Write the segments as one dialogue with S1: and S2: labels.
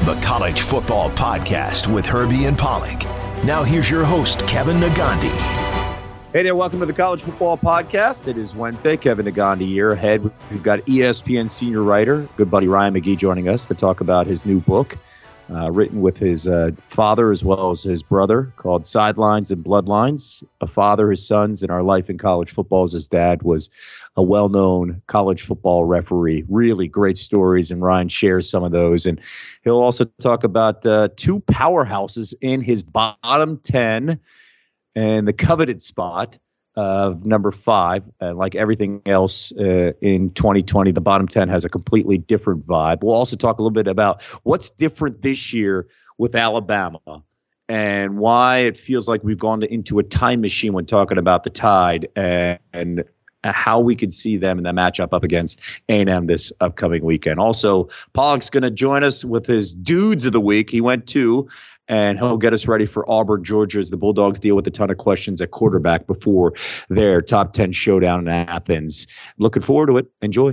S1: the College Football Podcast with Herbie and Pollack. Now here's your host, Kevin Negandhi.
S2: Hey there, welcome to the College Football Podcast. It is Wednesday. Kevin Negandhi here. Ahead, we've got ESPN senior writer, good buddy Ryan McGee, joining us to talk about his new book, written with his father as well as his brother, called Sidelines and Bloodlines. A father, his sons, and our life in college football. As his dad was a well-known college football referee. Really great stories, and Ryan shares some of those. And he'll also talk about two powerhouses in his bottom 10 and the coveted spot of number 5. Like everything else in 2020, the bottom 10 has a completely different vibe. We'll also talk a little bit about what's different this year with Alabama and why it feels like we've gone into a time machine when talking about the Tide and how we could see them in the matchup up against A&M this upcoming weekend. Also, Pollack's going to join us with his Dudes of the Week. He went 2. And he'll get us ready for Auburn, Georgia, as the Bulldogs deal with a ton of questions at quarterback before their top 10 showdown in Athens. Looking forward to it. Enjoy.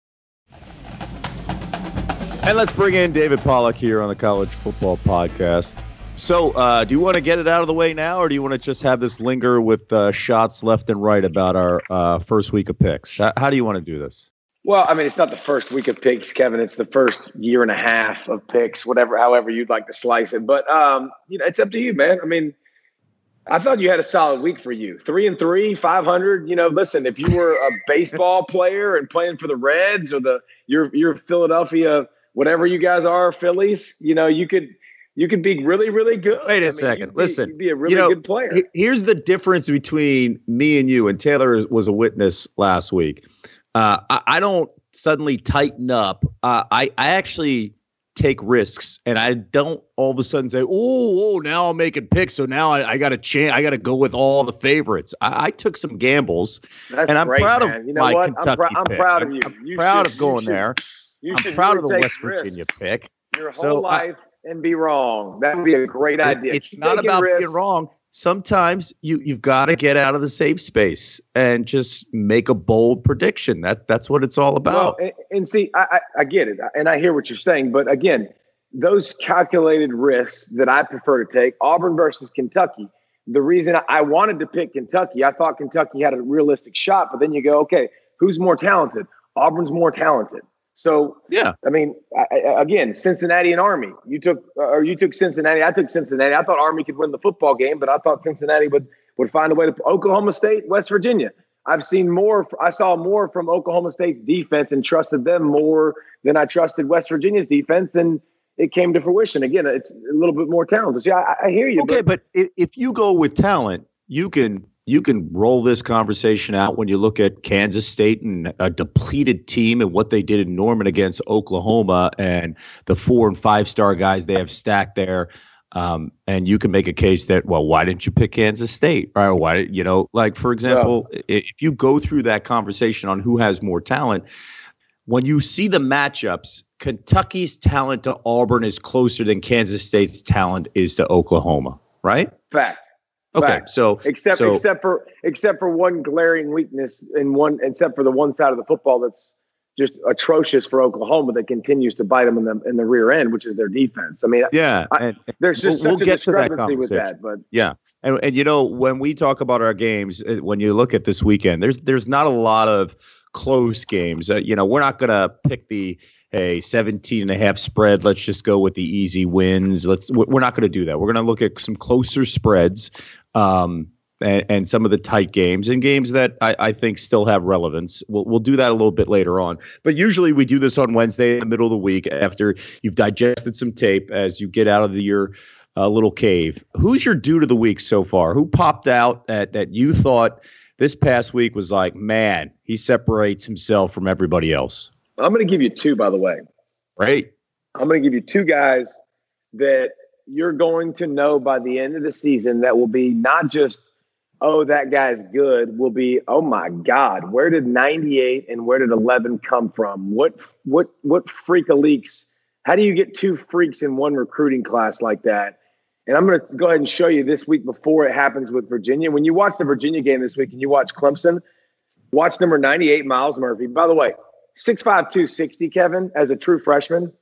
S2: And let's bring in David Pollack here on the College Football Podcast. So do you want to get it out of the way now, or do you want to just have this linger with shots left and right about our first week of picks? How do you want to do this?
S3: Well, I mean, it's not the first week of picks, Kevin. It's the first year and a half of picks, however you'd like to slice it. But, it's up to you, man. I mean, I thought you had a solid week for you. 3-3, 500. Listen, if you were a baseball player and playing for the Reds or your Philadelphia, whatever you guys are, Phillies, you could be really, really good.
S2: Wait a second. Listen,
S3: you'd be a really good player.
S2: Here's the difference between me and you, and Taylor was a witness last week. I don't suddenly tighten up. I actually take risks, and I don't all of a sudden say, oh, now I'm making picks, so now I got to change. I got to go with all the favorites. I took some gambles,
S3: and
S2: I'm
S3: great,
S2: proud
S3: man.
S2: of my Kentucky
S3: I'm
S2: pick.
S3: proud of you.
S2: I'm proud of going there. I'm proud of the West Virginia pick.
S3: Your whole life and be wrong. That would be a great idea.
S2: It's not about being wrong. Sometimes you've got to get out of the safe space and just make a bold prediction. That's what it's all about.
S3: Well, and see, I get it, and I hear what you're saying. But again, those calculated risks that I prefer to take, Auburn versus Kentucky. The reason I wanted to pick Kentucky, I thought Kentucky had a realistic shot. But then you go, okay, who's more talented? Auburn's more talented. So, yeah, I mean, again, Cincinnati and Army. You took Cincinnati. I took Cincinnati. I thought Army could win the football game, but I thought Cincinnati would find a way to Oklahoma State, West Virginia. I saw more from Oklahoma State's defense and trusted them more than I trusted West Virginia's defense, and it came to fruition. Again, it's a little bit more talented. So, yeah, I hear you.
S2: Okay, but if you go with talent, you can roll this conversation out when you look at Kansas State and a depleted team and what they did in Norman against Oklahoma and the 4- and 5-star guys they have stacked there. And you can make a case that, well, why didn't you pick Kansas State? Or why, for example, if you go through that conversation on who has more talent, when you see the matchups, Kentucky's talent to Auburn is closer than Kansas State's talent is to Oklahoma, right?
S3: Fact.
S2: Okay, so
S3: except for one glaring weakness except for the one side of the football that's just atrocious for Oklahoma that continues to bite them in the rear end, which is their defense. I mean, there's just such a discrepancy with that. But
S2: yeah, and when we talk about our games, when you look at this weekend, there's not a lot of close games. We're not going to pick the 17.5 spread. Let's just go with the easy wins. We're not going to do that. We're going to look at some closer spreads and some of the tight games and games that I think still have relevance. We'll do that a little bit later on. But usually we do this on Wednesday in the middle of the week after you've digested some tape as you get out of your little cave. Who's your dude of the week so far? Who popped out that you thought this past week was like, man, he separates himself from everybody else?
S3: I'm going to give you 2, by the way.
S2: Right.
S3: I'm going to give you 2 guys that you're going to know by the end of the season that will be not just, oh, that guy's good, will be, oh, my God, where did 98 and where did 11 come from? What freak-a-leaks? How do you get 2 freaks in one recruiting class like that? And I'm going to go ahead and show you this week before it happens with Virginia. When you watch the Virginia game this week and you watch Clemson, watch number 98, Miles Murphy. By the way, 6'5", 260, Kevin, as a true freshman.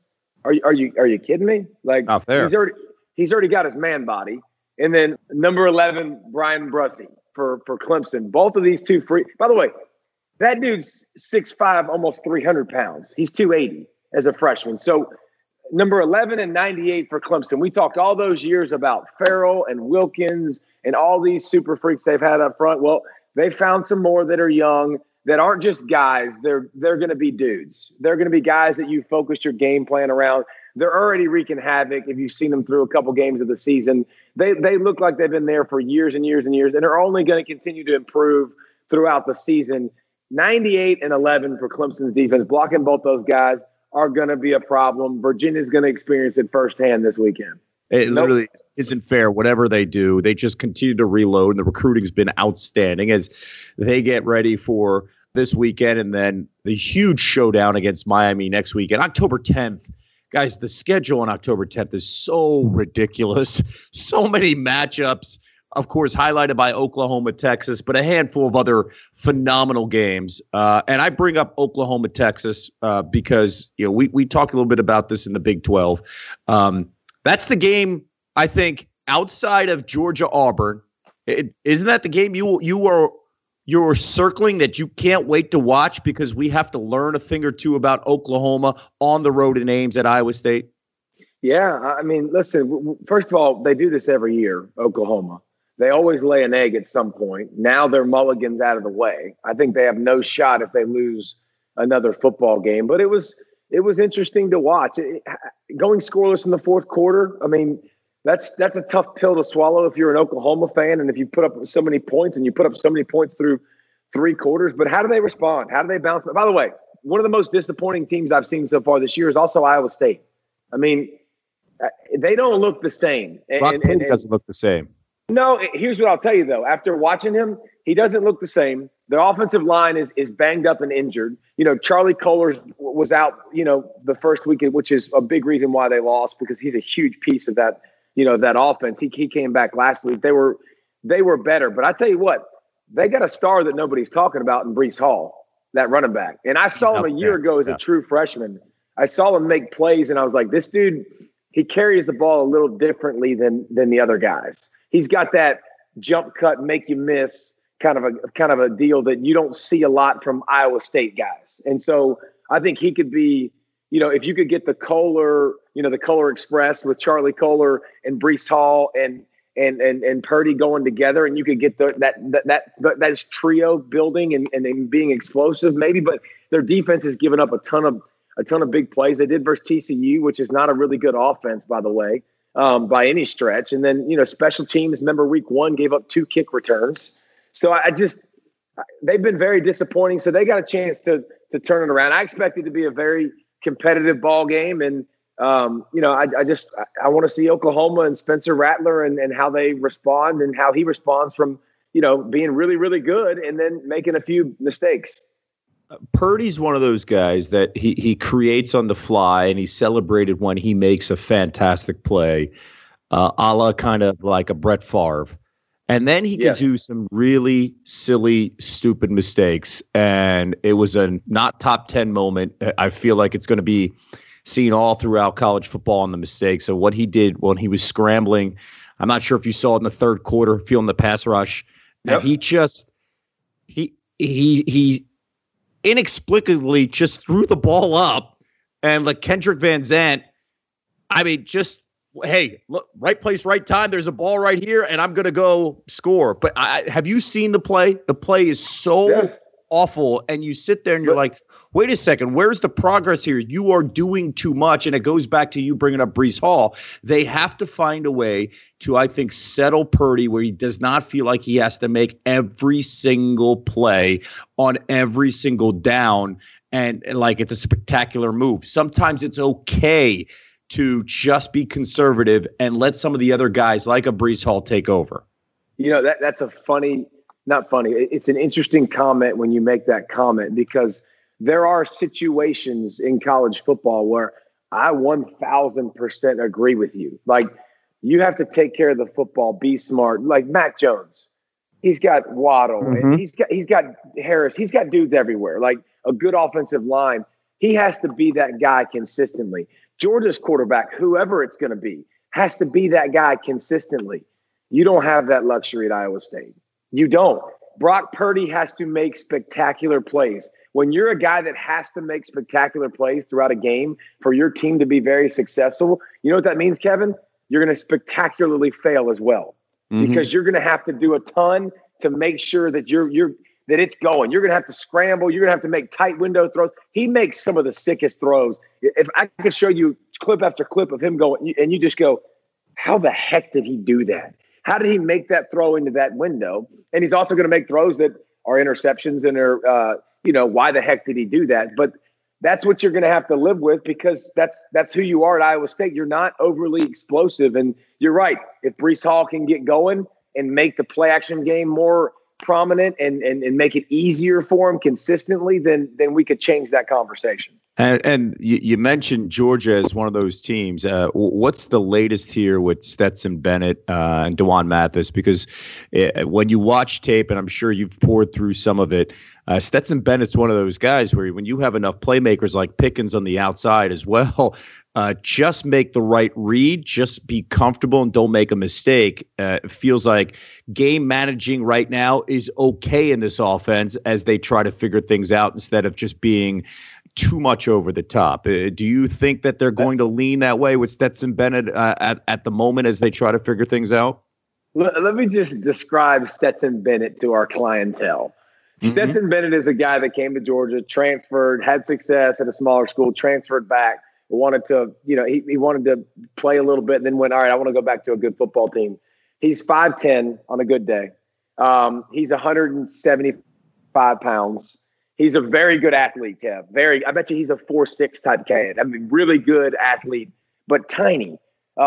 S3: Are you kidding me? Like,
S2: not fair.
S3: He's already got his man body. And then number 11, Brian Brussey for Clemson. Both of these two free. By the way, that dude's 6'5", almost 300 pounds. He's 280 as a freshman. So number 11 and 98 for Clemson. We talked all those years about Farrell and Wilkins and all these super freaks they've had up front. Well, they found some more that are young, that aren't just guys. They're going to be dudes. They're going to be guys that you focused your game plan around. They're already wreaking havoc. If you've seen them through a couple games of the season, they look like they've been there for years and years and years, and are only going to continue to improve throughout the season. 98 and 11 for Clemson's defense. Blocking both those guys are going to be a problem. Virginia's going to experience it firsthand this weekend.
S2: It literally isn't fair. Whatever they do, they just continue to reload, and the recruiting's been outstanding as they get ready for this weekend and then the huge showdown against Miami next weekend, October 10th. Guys, the schedule on October 10th is so ridiculous. So many matchups, of course, highlighted by Oklahoma, Texas, but a handful of other phenomenal games. And I bring up Oklahoma, Texas, because we talked a little bit about this in the Big 12. That's the game, I think, outside of Georgia, Auburn. Isn't that the game you're circling that you can't wait to watch because we have to learn a thing or two about Oklahoma on the road in Ames at Iowa State?
S3: Yeah, I mean, listen, first of all, they do this every year, Oklahoma. They always lay an egg at some point. Now their mulligan's out of the way. I think they have no shot if they lose another football game. But it was interesting to watch. Going scoreless in the fourth quarter, I mean, that's a tough pill to swallow if you're an Oklahoma fan and if you put up so many points and you put up so many points through three quarters. But how do they respond? How do they bounce? By the way, one of the most disappointing teams I've seen so far this year is also Iowa State. I mean, they don't look the same.
S2: Brock Purdy doesn't look the same.
S3: No, here's what I'll tell you, though. After watching him, he doesn't look the same. The offensive line is banged up and injured. Charlie Kolar was out, the first weekend, which is a big reason why they lost because he's a huge piece of that, that offense. He came back last week. They were better. But I tell you what, they got a star that nobody's talking about in Breece Hall, that running back. And I saw him a year ago as a true freshman. I saw him make plays, and I was like, this dude, he carries the ball a little differently than the other guys. He's got that jump cut, make you miss kind of a deal that you don't see a lot from Iowa State guys. And so I think he could be, if you could get the Kolar, the Kolar Express with Charlie Kolar and Breece Hall and Purdy going together, and you could get that trio building and being explosive maybe, but their defense has given up a ton of big plays. They did versus TCU, which is not a really good offense, by the way. By any stretch. And then, special teams, remember week 1 gave up 2 kick returns. So they've been very disappointing. So they got a chance to turn it around. I expect it to be a very competitive ball game. And, I want to see Oklahoma and Spencer Rattler and how they respond and how he responds from, being really, really good and then making a few mistakes.
S2: Purdy's one of those guys that he creates on the fly, and he's celebrated when he makes a fantastic play, a la kind of like a Brett Favre. And then he could do some really silly, stupid mistakes. And it was a not top 10 moment. I feel like it's going to be seen all throughout college football on the mistakes. So what he did when he was scrambling, I'm not sure if you saw it in the third quarter, feeling the pass rush. Yep. And he inexplicably just threw the ball up, and like Kendrick Van Zandt, I mean, just, hey, look, right place, right time. There's a ball right here, and I'm going to go score. But have you seen the play? The play is so awful, and you sit there and you're like, wait a second, where's the progress here? You are doing too much, and it goes back to you bringing up Breece Hall. They have to find a way to, I think, settle Purdy where he does not feel like he has to make every single play on every single down and like it's a spectacular move. Sometimes it's okay to just be conservative and let some of the other guys like a Breece Hall take over.
S3: That's a not funny. It's an interesting comment when you make that comment, because there are situations in college football where I 1,000% agree with you. Like, you have to take care of the football, be smart. Like Mac Jones, he's got Waddle, and he's got Harris. He's got dudes everywhere. Like a good offensive line. He has to be that guy consistently. Georgia's quarterback, whoever it's going to be, has to be that guy consistently. You don't have that luxury at Iowa State. You don't. Brock Purdy has to make spectacular plays. When you're a guy that has to make spectacular plays throughout a game for your team to be very successful, you know what that means, Kevin? You're going to spectacularly fail as well, because you're going to have to do a ton to make sure that that it's going. You're going to have to scramble. You're going to have to make tight window throws. He makes some of the sickest throws. If I could show you clip after clip of him going, and you just go, how the heck did he do that? How did he make that throw into that window? And he's also going to make throws that are interceptions and are, why the heck did he do that? But that's what you're going to have to live with, because that's who you are at Iowa State. You're not overly explosive. And you're right. If Breece Hall can get going and make the play action game more prominent and make it easier for him consistently, then we could change that conversation.
S2: And you mentioned Georgia as one of those teams. What's the latest here with Stetson Bennett and D'Wan Mathis? Because when you watch tape, and I'm sure you've poured through some of it, Stetson Bennett's one of those guys where when you have enough playmakers like Pickens on the outside as well, just make the right read, just be comfortable and don't make a mistake. It feels like game managing right now is okay in this offense as they try to figure things out instead of just being too much over the top. Do you think that they're going to lean that way with Stetson Bennett at the moment as they try to figure things out?
S3: Let me just describe Stetson Bennett to our clientele. Stetson Bennett is a guy that came to Georgia, transferred, had success at a smaller school, transferred back, wanted to, he wanted to play a little bit, and then went, all right, I want to go back to a good football team. He's 5'10" on a good day. He's 175 pounds. He's a very good athlete, Kev. I bet you he's a 4'6" type kid. I mean, really good athlete, but tiny.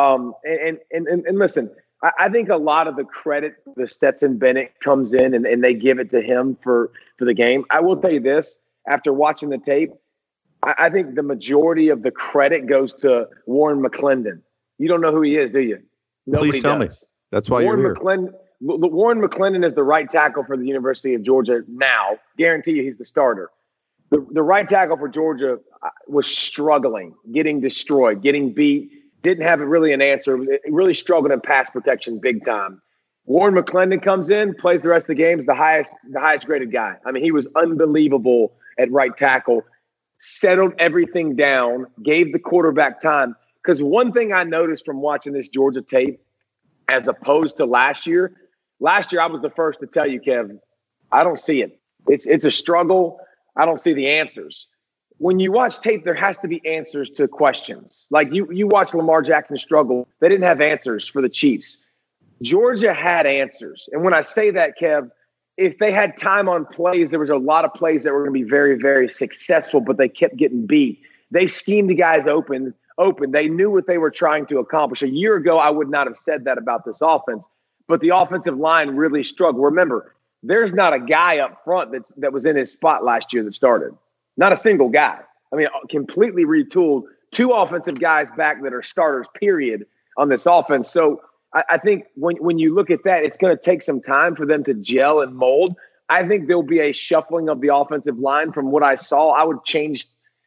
S3: And listen, I think a lot of the credit the Stetson Bennett comes in and they give it to him for the game. I will tell you this, after watching the tape, I think the majority of the credit goes to Warren McClendon. You don't know who he is, do you? Nobody
S2: Please tell
S3: does.
S2: me. That's why Warren you're
S3: here. Warren McClendon is the right tackle for the University of Georgia now. Guarantee you he's the starter. The right tackle for Georgia was struggling, getting destroyed, getting beat, didn't have really an answer, really struggled in pass protection big time. Warren McClendon comes in, plays the rest of the games, the highest graded guy. I mean, he was unbelievable at right tackle, settled everything down, gave the quarterback time. Because one thing I noticed from watching this Georgia tape, as opposed to last year I was the first to tell you, Kev, I don't see it. It's a struggle. I don't see the answers. When you watch tape, there has to be answers to questions. Like you watch Lamar Jackson struggle. They didn't have answers for the Chiefs. Georgia had answers. And when I say that, Kev, if they had time on plays, there was a lot of plays that were going to be very, very successful, but they kept getting beat. They schemed the guys open. They knew what they were trying to accomplish. A year ago, I would not have said that about this offense, but the offensive line really struggled. Remember, there's not a guy up front that was in his spot last year that started. Not a single guy. I mean, completely retooled. 2 offensive guys back that are starters, period, on this offense. So I think when you look at that, it's going to take some time for them to gel and mold. I think there'll be a shuffling of the offensive line. From what I saw, I would change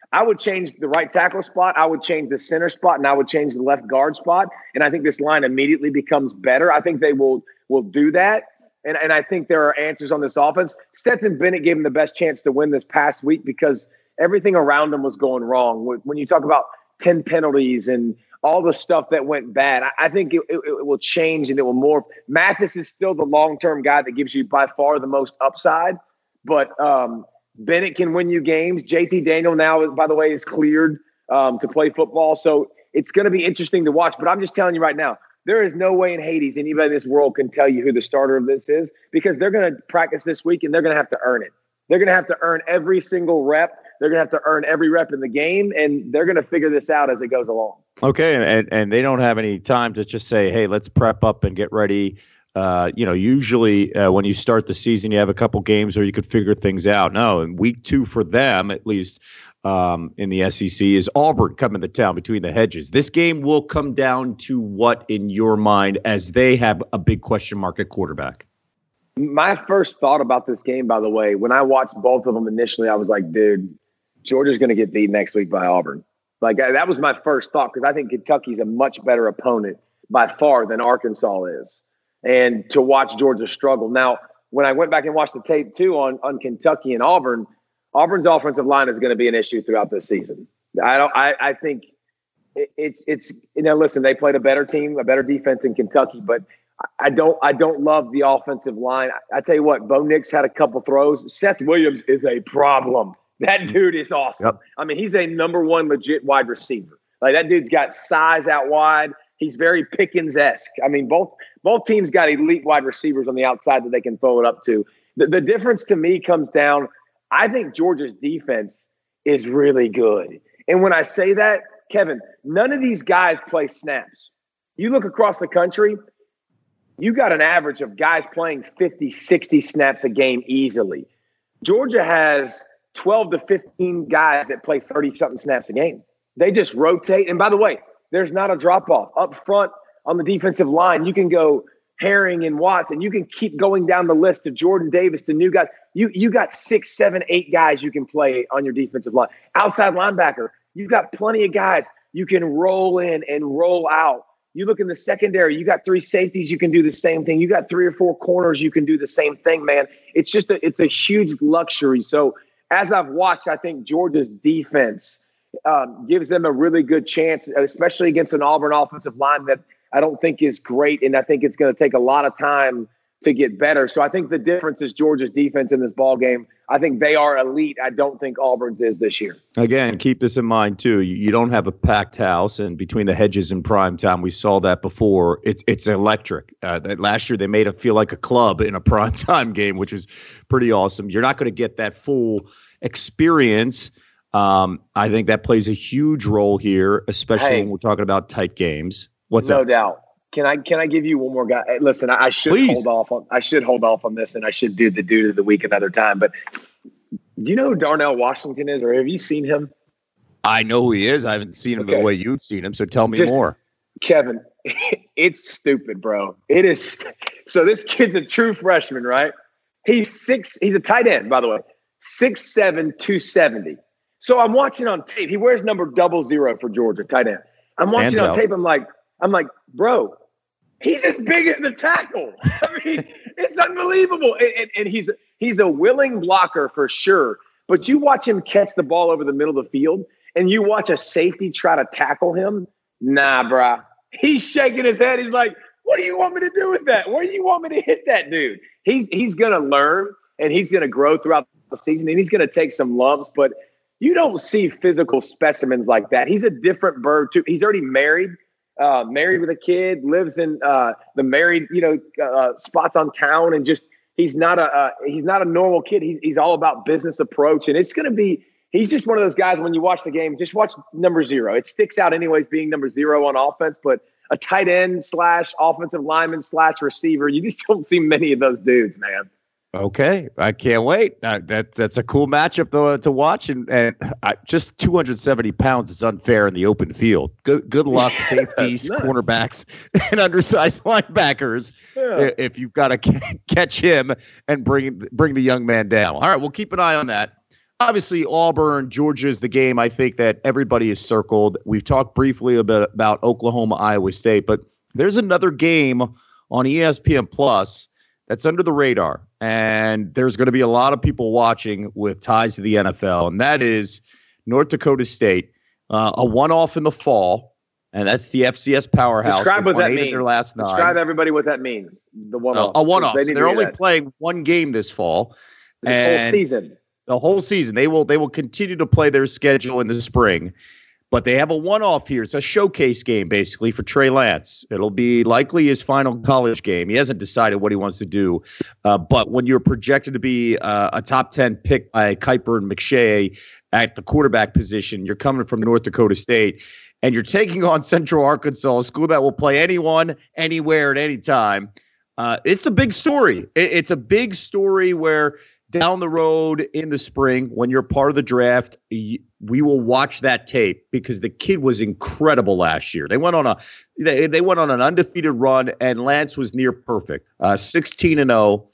S3: the right tackle spot. I would change the center spot, and I would change the left guard spot. And I think this line immediately becomes better. I think they will do that. And I think there are answers on this offense. Stetson Bennett gave him the best chance to win this past week because everything around him was going wrong. When you talk about 10 penalties and all the stuff that went bad, I think it will change and it will morph. Mathis is still the long-term guy that gives you by far the most upside, but Bennett can win you games. JT Daniel now, by the way, is cleared to play football. So it's going to be interesting to watch. But I'm just telling you right now, there is no way in Hades anybody in this world can tell you who the starter of this is, because they're going to practice this week and they're going to have to earn it. They're going to have to earn every single rep. They're going to have to earn every rep in the game, and they're going to figure this out as it goes along.
S2: Okay, and they don't have any time to just say, hey, let's prep up and get ready. Usually when you start the season, you have a couple games where you could figure things out. No, in week 2 for them, at least in the SEC, is Auburn coming to town between the hedges. This game will come down to what in your mind, as they have a big question mark at quarterback?
S3: My first thought about this game, by the way, when I watched both of them initially, I was like, dude, Georgia's going to get beat next week by Auburn. Like that was my first thought because I think Kentucky's a much better opponent by far than Arkansas is. And to watch Georgia struggle. Now, when I went back and watched the tape too on Kentucky and Auburn, Auburn's offensive line is going to be an issue throughout this season. I think it's listen, they played a better team, a better defense in Kentucky, but I don't love the offensive line. I tell you what, Bo Nix had a couple throws. Seth Williams is a problem. That dude is awesome. Yep. I mean, he's a number one legit wide receiver. Like that dude's got size out wide. He's very Pickens-esque. I mean, both teams got elite wide receivers on the outside that they can throw it up to. The difference to me comes down, I think Georgia's defense is really good. And when I say that, Kevin, none of these guys play snaps. You look across the country, you got an average of guys playing 50, 60 snaps a game easily. Georgia has 12 to 15 guys that play 30-something snaps a game. They just rotate. And by the way, there's not a drop-off. Up front on the defensive line, you can go Herring and Watts, and you can keep going down the list to Jordan Davis, to new guys. You got 6, 7, 8 guys you can play on your defensive line. Outside linebacker, you've got plenty of guys you can roll in and roll out. You look in the secondary, you got 3 safeties, you can do the same thing. You got 3 or 4 corners, you can do the same thing, man. It's just it's a huge luxury. So as I've watched, I think Georgia's defense gives them a really good chance, especially against an Auburn offensive line that I don't think is great, and I think it's going to take a lot of time to get better. So I think the difference is Georgia's defense in this ball game. I think they are elite. I don't think Auburn's is this year.
S2: Again, keep this in mind, too. You don't have a packed house, and between the hedges and prime time, we saw that before. It's electric. Last year, they made it feel like a club in a prime time game, which was pretty awesome. You're not going to get that full experience. I think that plays a huge role here, especially when we're talking about tight games. What's
S3: no
S2: up?
S3: doubt. Can I give you one more guy? Hey, listen, I should hold off on this, and I should do the dude of the week another time. But do you know who Darnell Washington is, or have you seen him?
S2: I know who he is. I haven't seen him the way you've seen him, so tell me more.
S3: Kevin, it's stupid, bro. It is. So this kid's a true freshman, right? He's a tight end, by the way, 6'7", 270. So I'm watching on tape. He wears number 00 for Georgia, tight end. I'm watching on tape. I'm like, bro, he's as big as the tackle. I mean, it's unbelievable. And he's a willing blocker for sure. But you watch him catch the ball over the middle of the field, and you watch a safety try to tackle him. Nah, bro. He's shaking his head. He's like, what do you want me to do with that? Where do you want me to hit that dude? He's going to learn, and he's going to grow throughout the season, and he's going to take some lumps. But you don't see physical specimens like that. He's a different bird, too. He's already married with a kid, lives in the married, spots on town, and just he's not a normal kid. He's all about business approach, and it's going to be. He's just one of those guys. When you watch the game, just watch number 0. It sticks out anyways, being number 0 on offense, but a tight end / offensive lineman / receiver, you just don't see many of those dudes, man.
S2: Okay, I can't wait. That's a cool matchup though to watch, and just 270 pounds is unfair in the open field. Good luck, safeties, cornerbacks, and undersized linebackers. Yeah. If you've got to catch him and bring the young man down. All right, we'll keep an eye on that. Obviously, Auburn, Georgia is the game I think that everybody has circled. We've talked briefly about Oklahoma, Iowa State, but there's another game on ESPN Plus that's under the radar, and there's going to be a lot of people watching with ties to the NFL, and that is North Dakota State, a one-off in the fall, and that's the FCS powerhouse.
S3: Describe what that means.
S2: Describe
S3: everybody what that means. The one-off.
S2: A one-off. So they're only playing one game this fall.
S3: This whole season.
S2: The whole season. They will continue to play their schedule in the spring. But they have a one-off here. It's a showcase game, basically, for Trey Lance. It'll be likely his final college game. He hasn't decided what he wants to do. But when you're projected to be a top 10 pick by Kuiper and McShay at the quarterback position, you're coming from North Dakota State, and you're taking on Central Arkansas, a school that will play anyone, anywhere, at any time. It's a big story. It's a big story where down the road in the spring, when you're part of the draft, we will watch that tape because the kid was incredible last year. They went on an undefeated run, and Lance was near perfect, 16-0.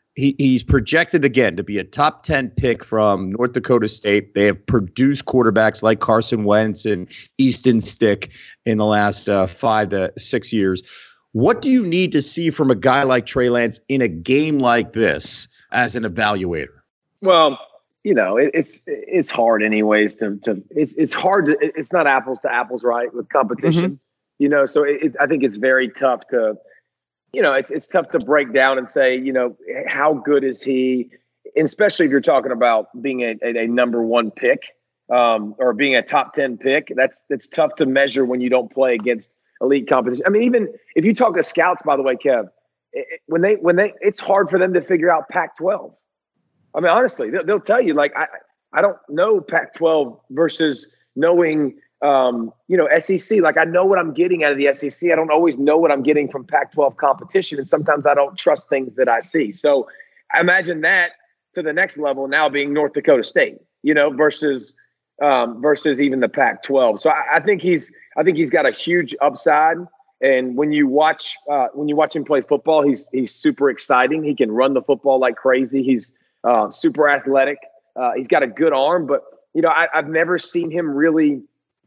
S2: He's projected again to be a top 10 pick from North Dakota State. They have produced quarterbacks like Carson Wentz and Easton Stick in the last 5 to 6 years. What do you need to see from a guy like Trey Lance in a game like this as an evaluator?
S3: Well, it's hard anyways it's hard to, it's not apples to apples, right, with competition. So I think it's very tough to, it's tough to break down and say, how good is he, and especially if you're talking about being a number one pick or being a top 10 pick. That's tough to measure when you don't play against elite competition. I mean, even if you talk to scouts, by the way, Kev, when they it's hard for them to figure out Pac-12. I mean, honestly, they'll tell you, like, I don't know Pac-12 versus knowing SEC. Like, I know what I'm getting out of the SEC. I don't always know what I'm getting from Pac-12 competition, and sometimes I don't trust things that I see. So I imagine that to the next level now being North Dakota State, versus even the Pac-12. So I think he's got a huge upside. And when you watch him play football, he's super exciting. He can run the football like crazy. He's super athletic. He's got a good arm, but I've never seen him really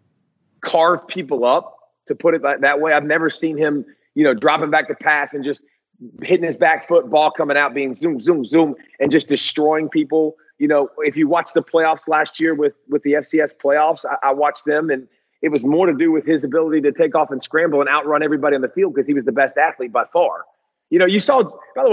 S3: carve people up, to put it that way. I've never seen him, dropping back to pass and just hitting his back foot, ball coming out, being zoom, zoom, zoom, and just destroying people. If you watch the playoffs last year with the FCS playoffs, I watched them, and it was more to do with his ability to take off and scramble and outrun everybody on the field because he was the best athlete by far. You saw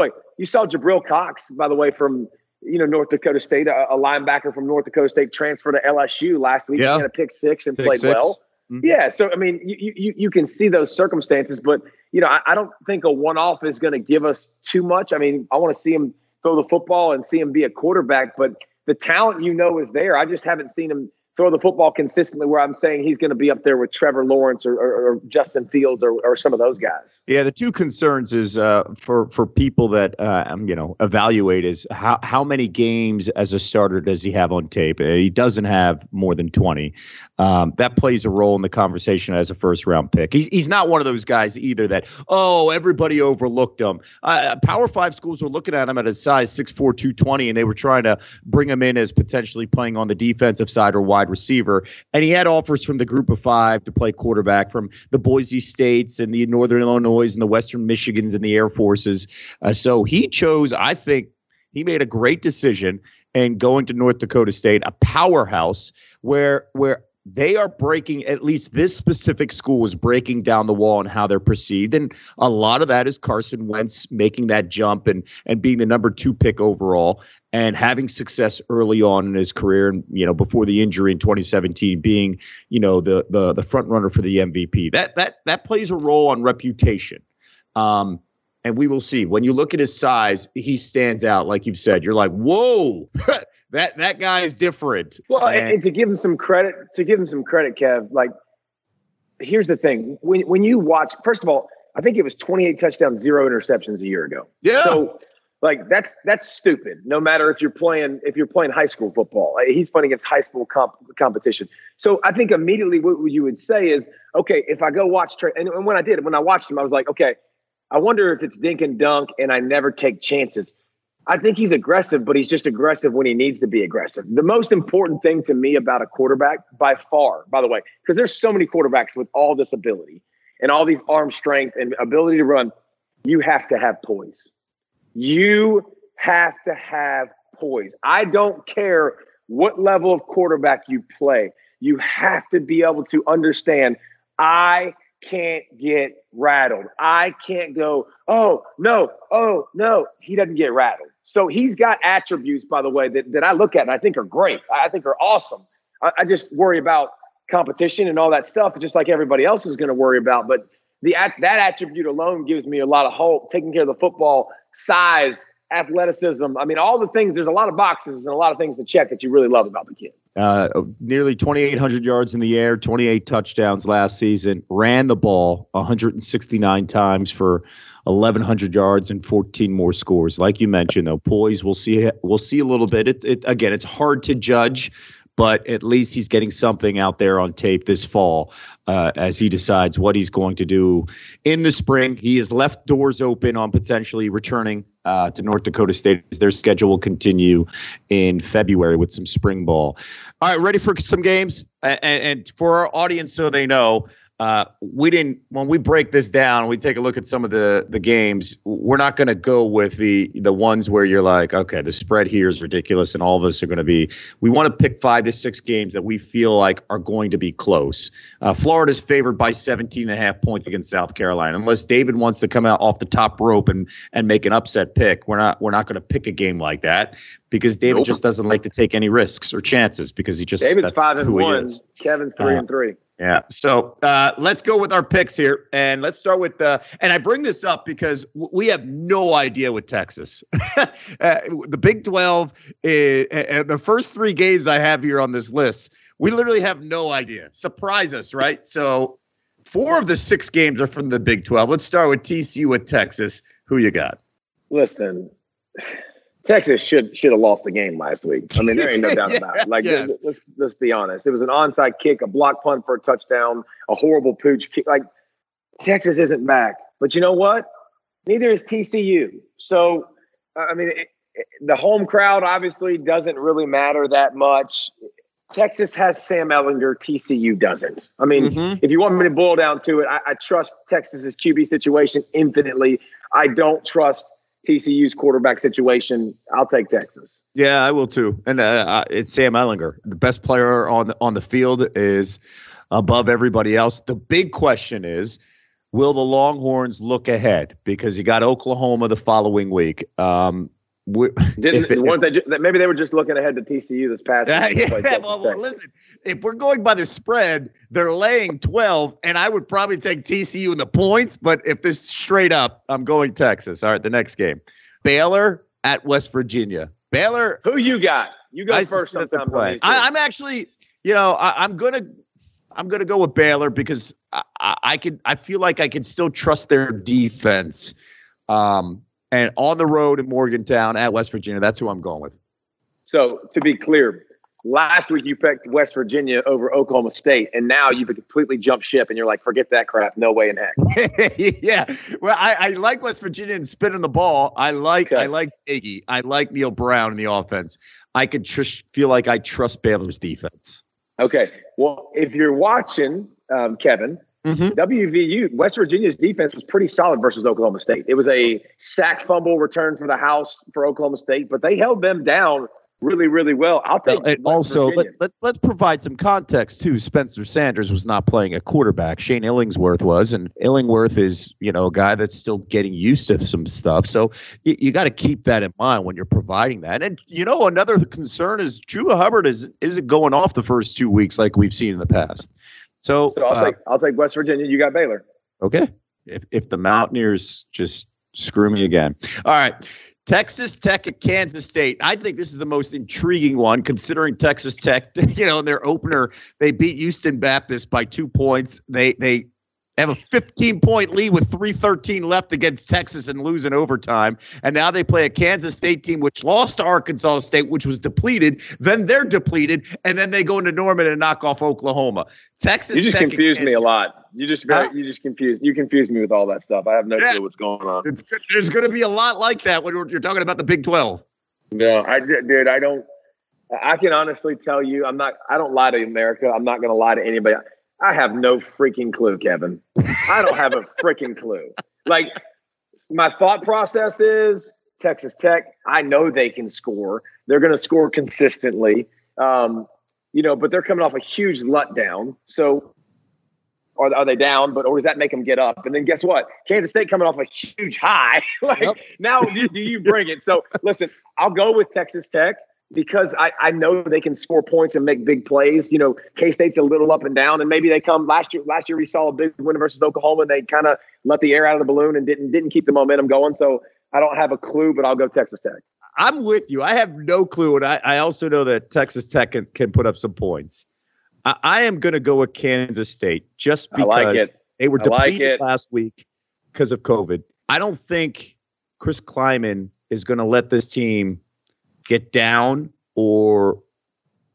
S3: Jabril Cox, by the way, from North Dakota State, a linebacker from North Dakota State, transferred to LSU last week. Yeah. He had a pick six and played well. Mm-hmm. Yeah. So, I mean, you can see those circumstances, but, I don't think a one-off is going to give us too much. I mean, I want to see him throw the football and see him be a quarterback, but the talent, is there. I just haven't seen him throw the football consistently where I'm saying he's going to be up there with Trevor Lawrence or Justin Fields or some of those guys.
S2: Yeah, the two concerns is for people that evaluate is how many games as a starter does he have on tape? He doesn't have more than 20. That plays a role in the conversation as a first round pick. He's not one of those guys either that everybody overlooked him. Power 5 schools were looking at him at a size 6'4", 220, and they were trying to bring him in as potentially playing on the defensive side or wide receiver, and he had offers from the Group of 5 to play quarterback from the Boise States and the Northern Illinois and the Western Michigans and the Air Forces. So he chose, I think he made a great decision in going to North Dakota State, a powerhouse where they are breaking, at least this specific school is breaking down the wall on how they're perceived. And a lot of that is Carson Wentz making that jump and being the number 2 pick overall and having success early on in his career. And, before the injury in 2017, being, the front runner for the MVP. That plays a role on reputation. And we will see. When you look at his size, he stands out. Like you've said, you're like, whoa. That guy is different.
S3: Well, and to give him some credit, Kev, like, here's the thing. When you watch, first of all, I think it was 28 touchdowns, 0 interceptions a year ago. Yeah. So, like, that's stupid. No matter if you're playing high school football, he's playing against high school competition. So I think immediately what you would say is, okay, if I go watch Trey, and when I watched him, I was like, okay, I wonder if it's dink and dunk, and I never take chances. I think he's aggressive, but he's just aggressive when he needs to be aggressive. The most important thing to me about a quarterback, by far, by the way, because there's so many quarterbacks with all this ability and all these arm strength and ability to run, you have to have poise. You have to have poise. I don't care what level of quarterback you play. You have to be able to understand, I can't get rattled. I can't go, oh, no. He doesn't get rattled. So he's got attributes, by the way, that I look at and I think are great. I think are awesome. I just worry about competition and all that stuff, just like everybody else is going to worry about. But that attribute alone gives me a lot of hope. Taking care of the football, size, athleticism. I mean, all the things, there's a lot of boxes and a lot of things to check that you really love about the kid.
S2: Nearly 2,800 yards in the air, 28 touchdowns last season, ran the ball 169 times for 1,100 yards and 14 more scores. Like you mentioned, though, poise, we'll see a little bit. Again, it's hard to judge, but at least he's getting something out there on tape this fall as he decides what he's going to do in the spring. He has left doors open on potentially returning to North Dakota State. Their schedule will continue in February with some spring ball. All right, ready for some games? And for our audience, so they know, when we break this down, we take a look at some of the games. We're not going to go with the ones where you're like, okay, the spread here is ridiculous, and all of us are going to be. We want to pick 5 to 6 games that we feel like are going to be close. Florida's favored by 17.5 points against South Carolina. Unless David wants to come out off the top rope and make an upset pick, we're not going to pick a game like that because David just doesn't like to take any risks or chances because he just
S3: David's 5-1. Kevin's 3-3.
S2: Yeah. So let's go with our picks here. And let's start with and I bring this up because we have no idea with Texas. The Big 12, and the first 3 games I have here on this list, we literally have no idea. Surprise us, right? So 4 of the 6 games are from the Big 12. Let's start with TCU at Texas. Who you got?
S3: Listen, Texas should have lost the game last week. I mean, there ain't no doubt about it. Like,
S2: yes.
S3: let's be honest. It was an onside kick, a block punt for a touchdown, a horrible pooch kick. Like, Texas isn't back. But you know what? Neither is TCU. So, I mean, the home crowd obviously doesn't really matter that much. Texas has Sam Ehlinger. TCU doesn't. I mean, if you want me to boil down to it, I trust Texas's QB situation infinitely. I don't trust TCU's quarterback situation. I'll take Texas.
S2: Yeah, I will too. And it's Sam Ehlinger. The best player on the field is above everybody else. The big question is, will the Longhorns look ahead? Because you got Oklahoma the following week. Maybe they were just looking ahead to TCU this past week. Well, listen, if we're going by the spread, they're laying 12, and I would probably take TCU in the points. But if this straight up, I'm going Texas. All right, the next game, Baylor at West Virginia. Baylor.
S3: Who you got? You go first.
S2: I'm actually, I'm gonna go with Baylor because I feel like I can still trust their defense. And on the road in Morgantown at West Virginia, that's who I'm going with.
S3: So to be clear, last week you picked West Virginia over Oklahoma State, and now you've completely jumped ship, and you're like, forget that crap. No way in heck.
S2: Yeah. Well, I like West Virginia and spinning the ball. I like Iggy. I like Neil Brown in the offense. I could just feel like I trust Baylor's defense.
S3: Okay. Well, if you're watching, Kevin, WVU, West Virginia's defense was pretty solid versus Oklahoma State. It was a sack fumble return for the house for Oklahoma State, but they held them down really, really well. I'll take
S2: it. Also, let's provide some context too. Spencer Sanders was not playing a quarterback. Shane Illingsworth was, and Illingworth is, a guy that's still getting used to some stuff. So you got to keep that in mind when you're providing that. And another concern is Chuba Hubbard isn't going off the first 2 weeks like we've seen in the past. So
S3: I'll take West Virginia. You got Baylor.
S2: Okay. If the Mountaineers just screw me again. All right. Texas Tech at Kansas State. I think this is the most intriguing one, considering Texas Tech, in their opener, they beat Houston Baptist by 2 points. They have a 15-point lead with 3:13 left against Texas and lose in overtime. And now they play a Kansas State team which lost to Arkansas State, which was depleted. Then they're depleted, and then they go into Norman and knock off Oklahoma. Texas.
S3: You just confused me a lot. You confused me with all that stuff. I have no clue what's going on.
S2: There's going to be a lot like that when you're talking about the Big 12.
S3: No, I don't. I can honestly tell you, I don't lie to America. I'm not going to lie to anybody. I have no freaking clue, Kevin. I don't have a freaking clue. Like, my thought process is Texas Tech, I know they can score. They're going to score consistently, but they're coming off a huge letdown. So are they down? Or does that make them get up? And then guess what? Kansas State coming off a huge high. Now do you bring it? So, listen, I'll go with Texas Tech. Because I know they can score points and make big plays. K-State's a little up and down, and maybe they come last year. Last year we saw a big win versus Oklahoma, and they kind of let the air out of the balloon and didn't keep the momentum going. So I don't have a clue, but I'll go Texas Tech.
S2: I'm with you. I have no clue, and I also know that Texas Tech can put up some points. I am going to go with Kansas State just because they were depleted last week because of COVID. I don't think Chris Kleiman is going to let this team get down or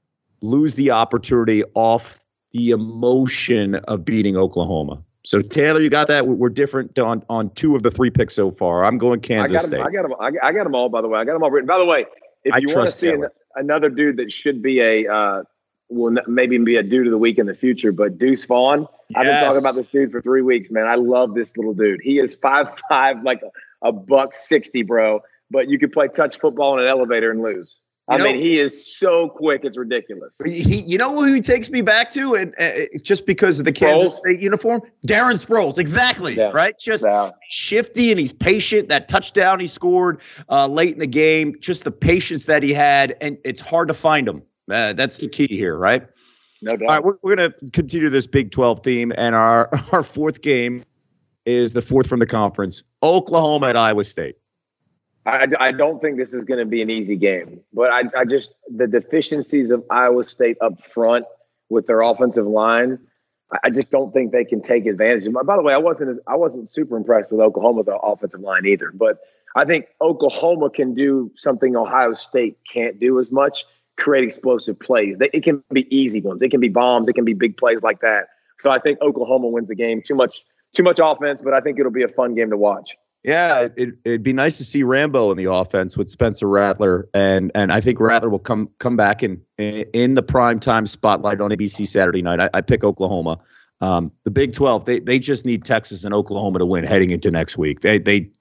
S2: lose the opportunity off the emotion of beating Oklahoma. So, Taylor, you got that? We're different on 2 of the 3 picks so far. I'm going Kansas State.
S3: I got them all, by the way. I got them all written. By the way, if you want to see another dude that should be will maybe be a dude of the week in the future, but Deuce Vaughn. Yes. I've been talking about this dude for 3 weeks, man. I love this little dude. He is 5'5", like a $160, bro. But you could play touch football in an elevator and lose. I mean, he is so quick, it's ridiculous.
S2: You know who he takes me back to, and just because of the Kansas State uniform? Darren Sproles, exactly, right? Just shifty, and he's patient. That touchdown he scored late in the game, just the patience that he had, and it's hard to find him. That's the key here, right?
S3: No doubt.
S2: All right, we're going to continue this Big 12 theme, and our 4th game is the 4th from the conference, Oklahoma at Iowa State.
S3: I don't think this is going to be an easy game, but I just the deficiencies of Iowa State up front with their offensive line, I just don't think they can take advantage of. By the way, I wasn't super impressed with Oklahoma's offensive line either, but I think Oklahoma can do something Ohio State can't do as much: create explosive plays. It can be easy ones, it can be bombs, it can be big plays like that. So I think Oklahoma wins the game. Too much offense, but I think it'll be a fun game to watch.
S2: Yeah, it'd be nice to see Rambo in the offense with Spencer Rattler, and I think Rattler will come back in the primetime spotlight on ABC Saturday night. I pick Oklahoma. The Big 12, they just need Texas and Oklahoma to win heading into next week. They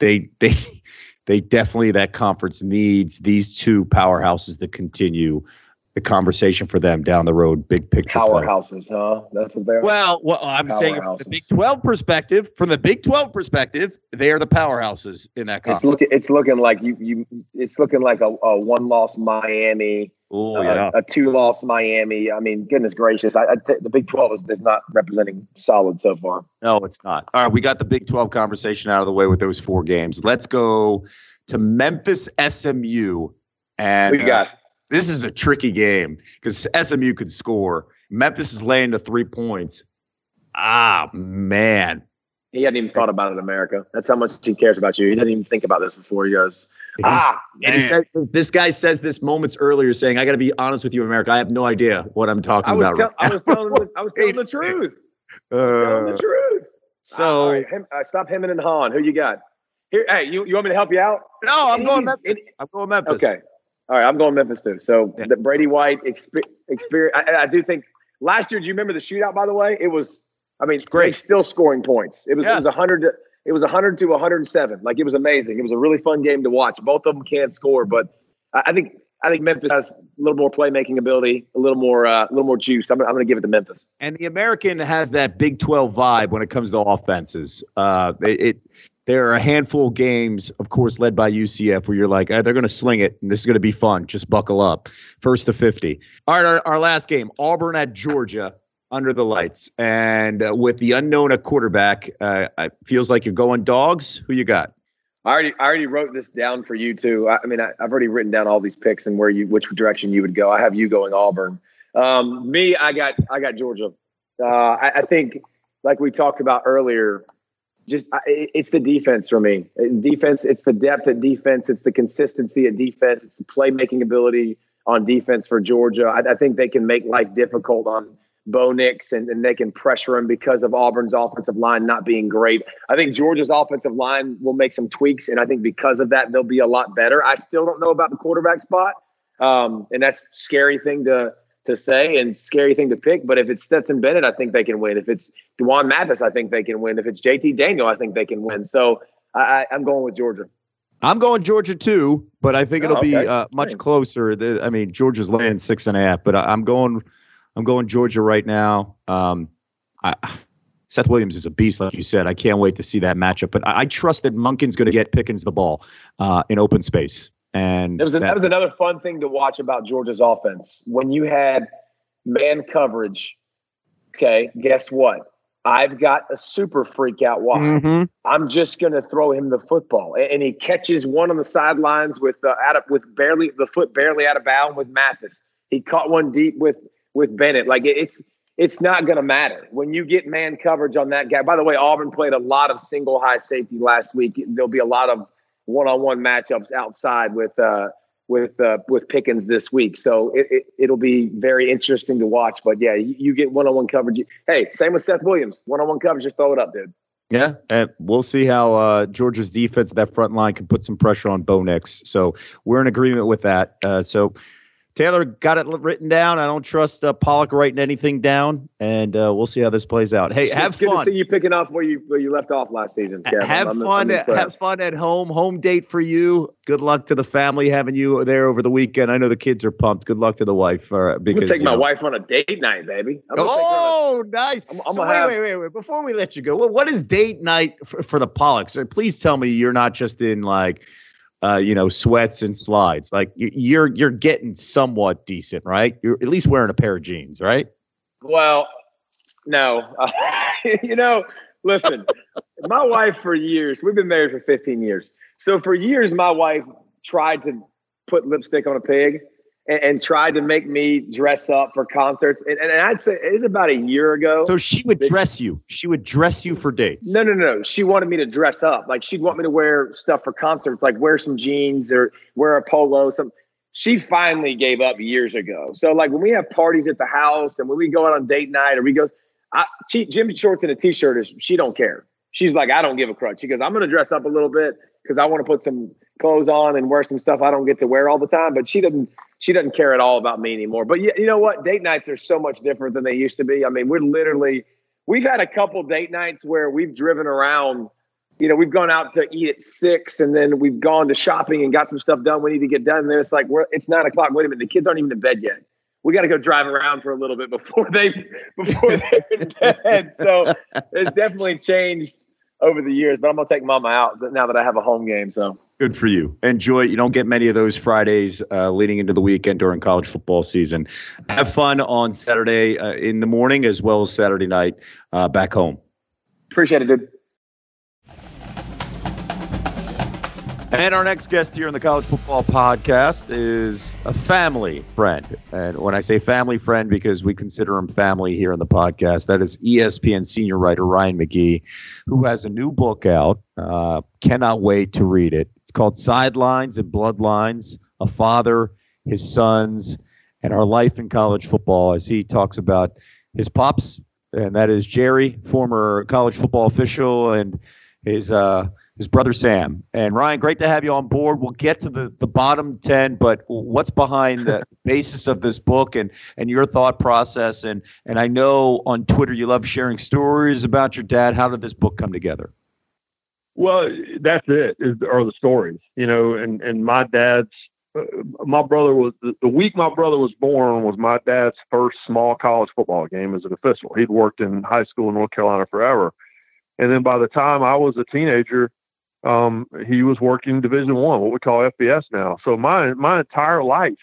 S2: definitely, that conference needs these 2 powerhouses to continue the conversation for them down the road. Big picture
S3: powerhouses, huh? That's what they are.
S2: Well, I'm saying from the Big 12 perspective. From the Big 12 perspective, they are the powerhouses in that conference.
S3: It's looking like It's looking like a 1-loss Miami, a 2-loss Miami. I mean, goodness gracious, the Big 12 is not representing solid so far.
S2: No, it's not. All right, we got the Big 12 conversation out of the way with those 4 games. Let's go to Memphis SMU, and
S3: what you got?
S2: This is a tricky game because SMU could score. Memphis is laying the 3 points. Ah, man.
S3: He hadn't even thought about it, America. That's how much he cares about you. He doesn't even think about this before he goes,
S2: this guy says this moments earlier saying, I got to be honest with you, America. I have no idea what I'm talking about.
S3: I was telling the truth. Telling the truth.
S2: So
S3: stop hemming and hawing. Who you got? Here, hey, you want me to help you out?
S2: No, I'm going Memphis.
S3: Okay. All right, I'm going Memphis too. So the Brady White experience. I do think last year. Do you remember the shootout? By the way, it was. I mean, great. They're still scoring points. It was 100. It was 100 to 107. Like, it was amazing. It was a really fun game to watch. Both of them can't score, but I think Memphis has a little more playmaking ability, a little more juice. I'm going to give it to Memphis.
S2: And the American has that Big 12 vibe when it comes to offenses. There are a handful of games, of course, led by UCF, where you're like, they're going to sling it, and this is going to be fun. Just buckle up. 1st to 50. All right, our last game, Auburn at Georgia, under the lights. And with the unknown at quarterback, it feels like you're going Dogs. Who you got?
S3: I already wrote this down for you, too. I've already written down all these picks and which direction you would go. I have you going Auburn. I got Georgia. I think, like we talked about earlier, it's the defense for me. Defense, it's the depth at defense. It's the consistency at defense. It's the playmaking ability on defense for Georgia. I think they can make life difficult on Bo Nix, and they can pressure him because of Auburn's offensive line not being great. I think Georgia's offensive line will make some tweaks, and I think because of that, they'll be a lot better. I still don't know about the quarterback spot, and that's a scary thing to say and scary thing to pick. But if it's Stetson Bennett, I think they can win. If it's DeJuan Mathis, I think they can win. If it's JT Daniel, I think they can win. So I'm going with Georgia.
S2: I'm going Georgia too, but I think it'll be much closer. Georgia's laying 6.5, but I'm going Georgia right now. Seth Williams is a beast, like you said. I can't wait to see that matchup. But I trust that Monken's going to get Pickens the ball in open space. And
S3: that was another fun thing to watch about Georgia's offense. When you had man coverage, okay, guess what? I've got a super freak out wide. Mm-hmm. I'm just going to throw him the football. And he catches one on the sidelines with the foot barely out of bounds with Mathis. He caught one deep with Bennett. Like, it's not going to matter when you get man coverage on that guy. By the way, Auburn played a lot of single high safety last week. There'll be a lot of one-on-one matchups outside with with Pickens this week. So it'll be very interesting to watch. But yeah, you get one-on-one coverage. Hey, same with Seth Williams. One-on-one coverage, just throw it up, dude.
S2: Yeah, and we'll see how Georgia's defense, that front line, can put some pressure on Bo Nix. So we're in agreement with that. So Taylor got it written down. I don't trust Pollock writing anything down, and we'll see how this plays out. Hey, have fun.
S3: It's good to see you picking off where you left off last season, Kev.
S2: Have fun at home. Home date for you. Good luck to the family having you there over the weekend. I know the kids are pumped. Good luck to the wife. Because
S3: I'm gonna take my wife on a date night, baby.
S2: Nice. Wait. Before we let you go, what is date night for the Pollocks? Please tell me you're not just in like sweats and slides. Like you're getting somewhat decent, right? You're at least wearing a pair of jeans, right?
S3: Well, no. Listen, my wife for years, we've been married for 15 years. So for years, my wife tried to put lipstick on a pig and tried to make me dress up for concerts. And I'd say it was about a year ago.
S2: So she would dress you. She would dress you for dates.
S3: No. She wanted me to dress up. Like she'd want me to wear stuff for concerts, like wear some jeans or wear a polo. She finally gave up years ago. So like when we have parties at the house and when we go out on date night or we go, gym shorts and a t-shirt, she don't care. She's like, I don't give a crud. She goes, I'm going to dress up a little bit because I want to put some clothes on and wear some stuff I don't get to wear all the time. But she doesn't care at all about me anymore. But you know what? Date nights are so much different than they used to be. I mean, we've had a couple date nights where we've driven around, we've gone out to eat at 6 and then we've gone to shopping and got some stuff done. We need to get done. And then it's like, it's 9 o'clock. Wait a minute. The kids aren't even in bed yet. We got to go drive around for a little bit before they're in bed. So it's definitely changed over the years, but I'm going to take mama out now that I have a home game. So
S2: good for you. Enjoy. You don't get many of those Fridays leading into the weekend during college football season. Have fun on Saturday in the morning as well as Saturday night back home.
S3: Appreciate it, dude.
S2: And our next guest here on the College Football Podcast is a family friend. And when I say family friend, because we consider him family here on the podcast, that is ESPN senior writer Ryan McGee, who has a new book out. Cannot wait to read it. It's called Sidelines and Bloodlines, A Father, His Sons, and Our Life in College Football, as he talks about his pops, and that is Jerry, former college football official, and his brother Sam. And Ryan, great to have you on board. We'll get to the bottom 10, but what's behind the basis of this book and your thought process? And I know on Twitter you love sharing stories about your dad. How did this book come together?
S4: Well, that's it, are the stories, and my dad's, my brother was, the week my brother was born was my dad's first small college football game as an official. He'd worked in high school in North Carolina forever. And then by the time I was a teenager, he was working Division I, what we call FBS now. So my entire life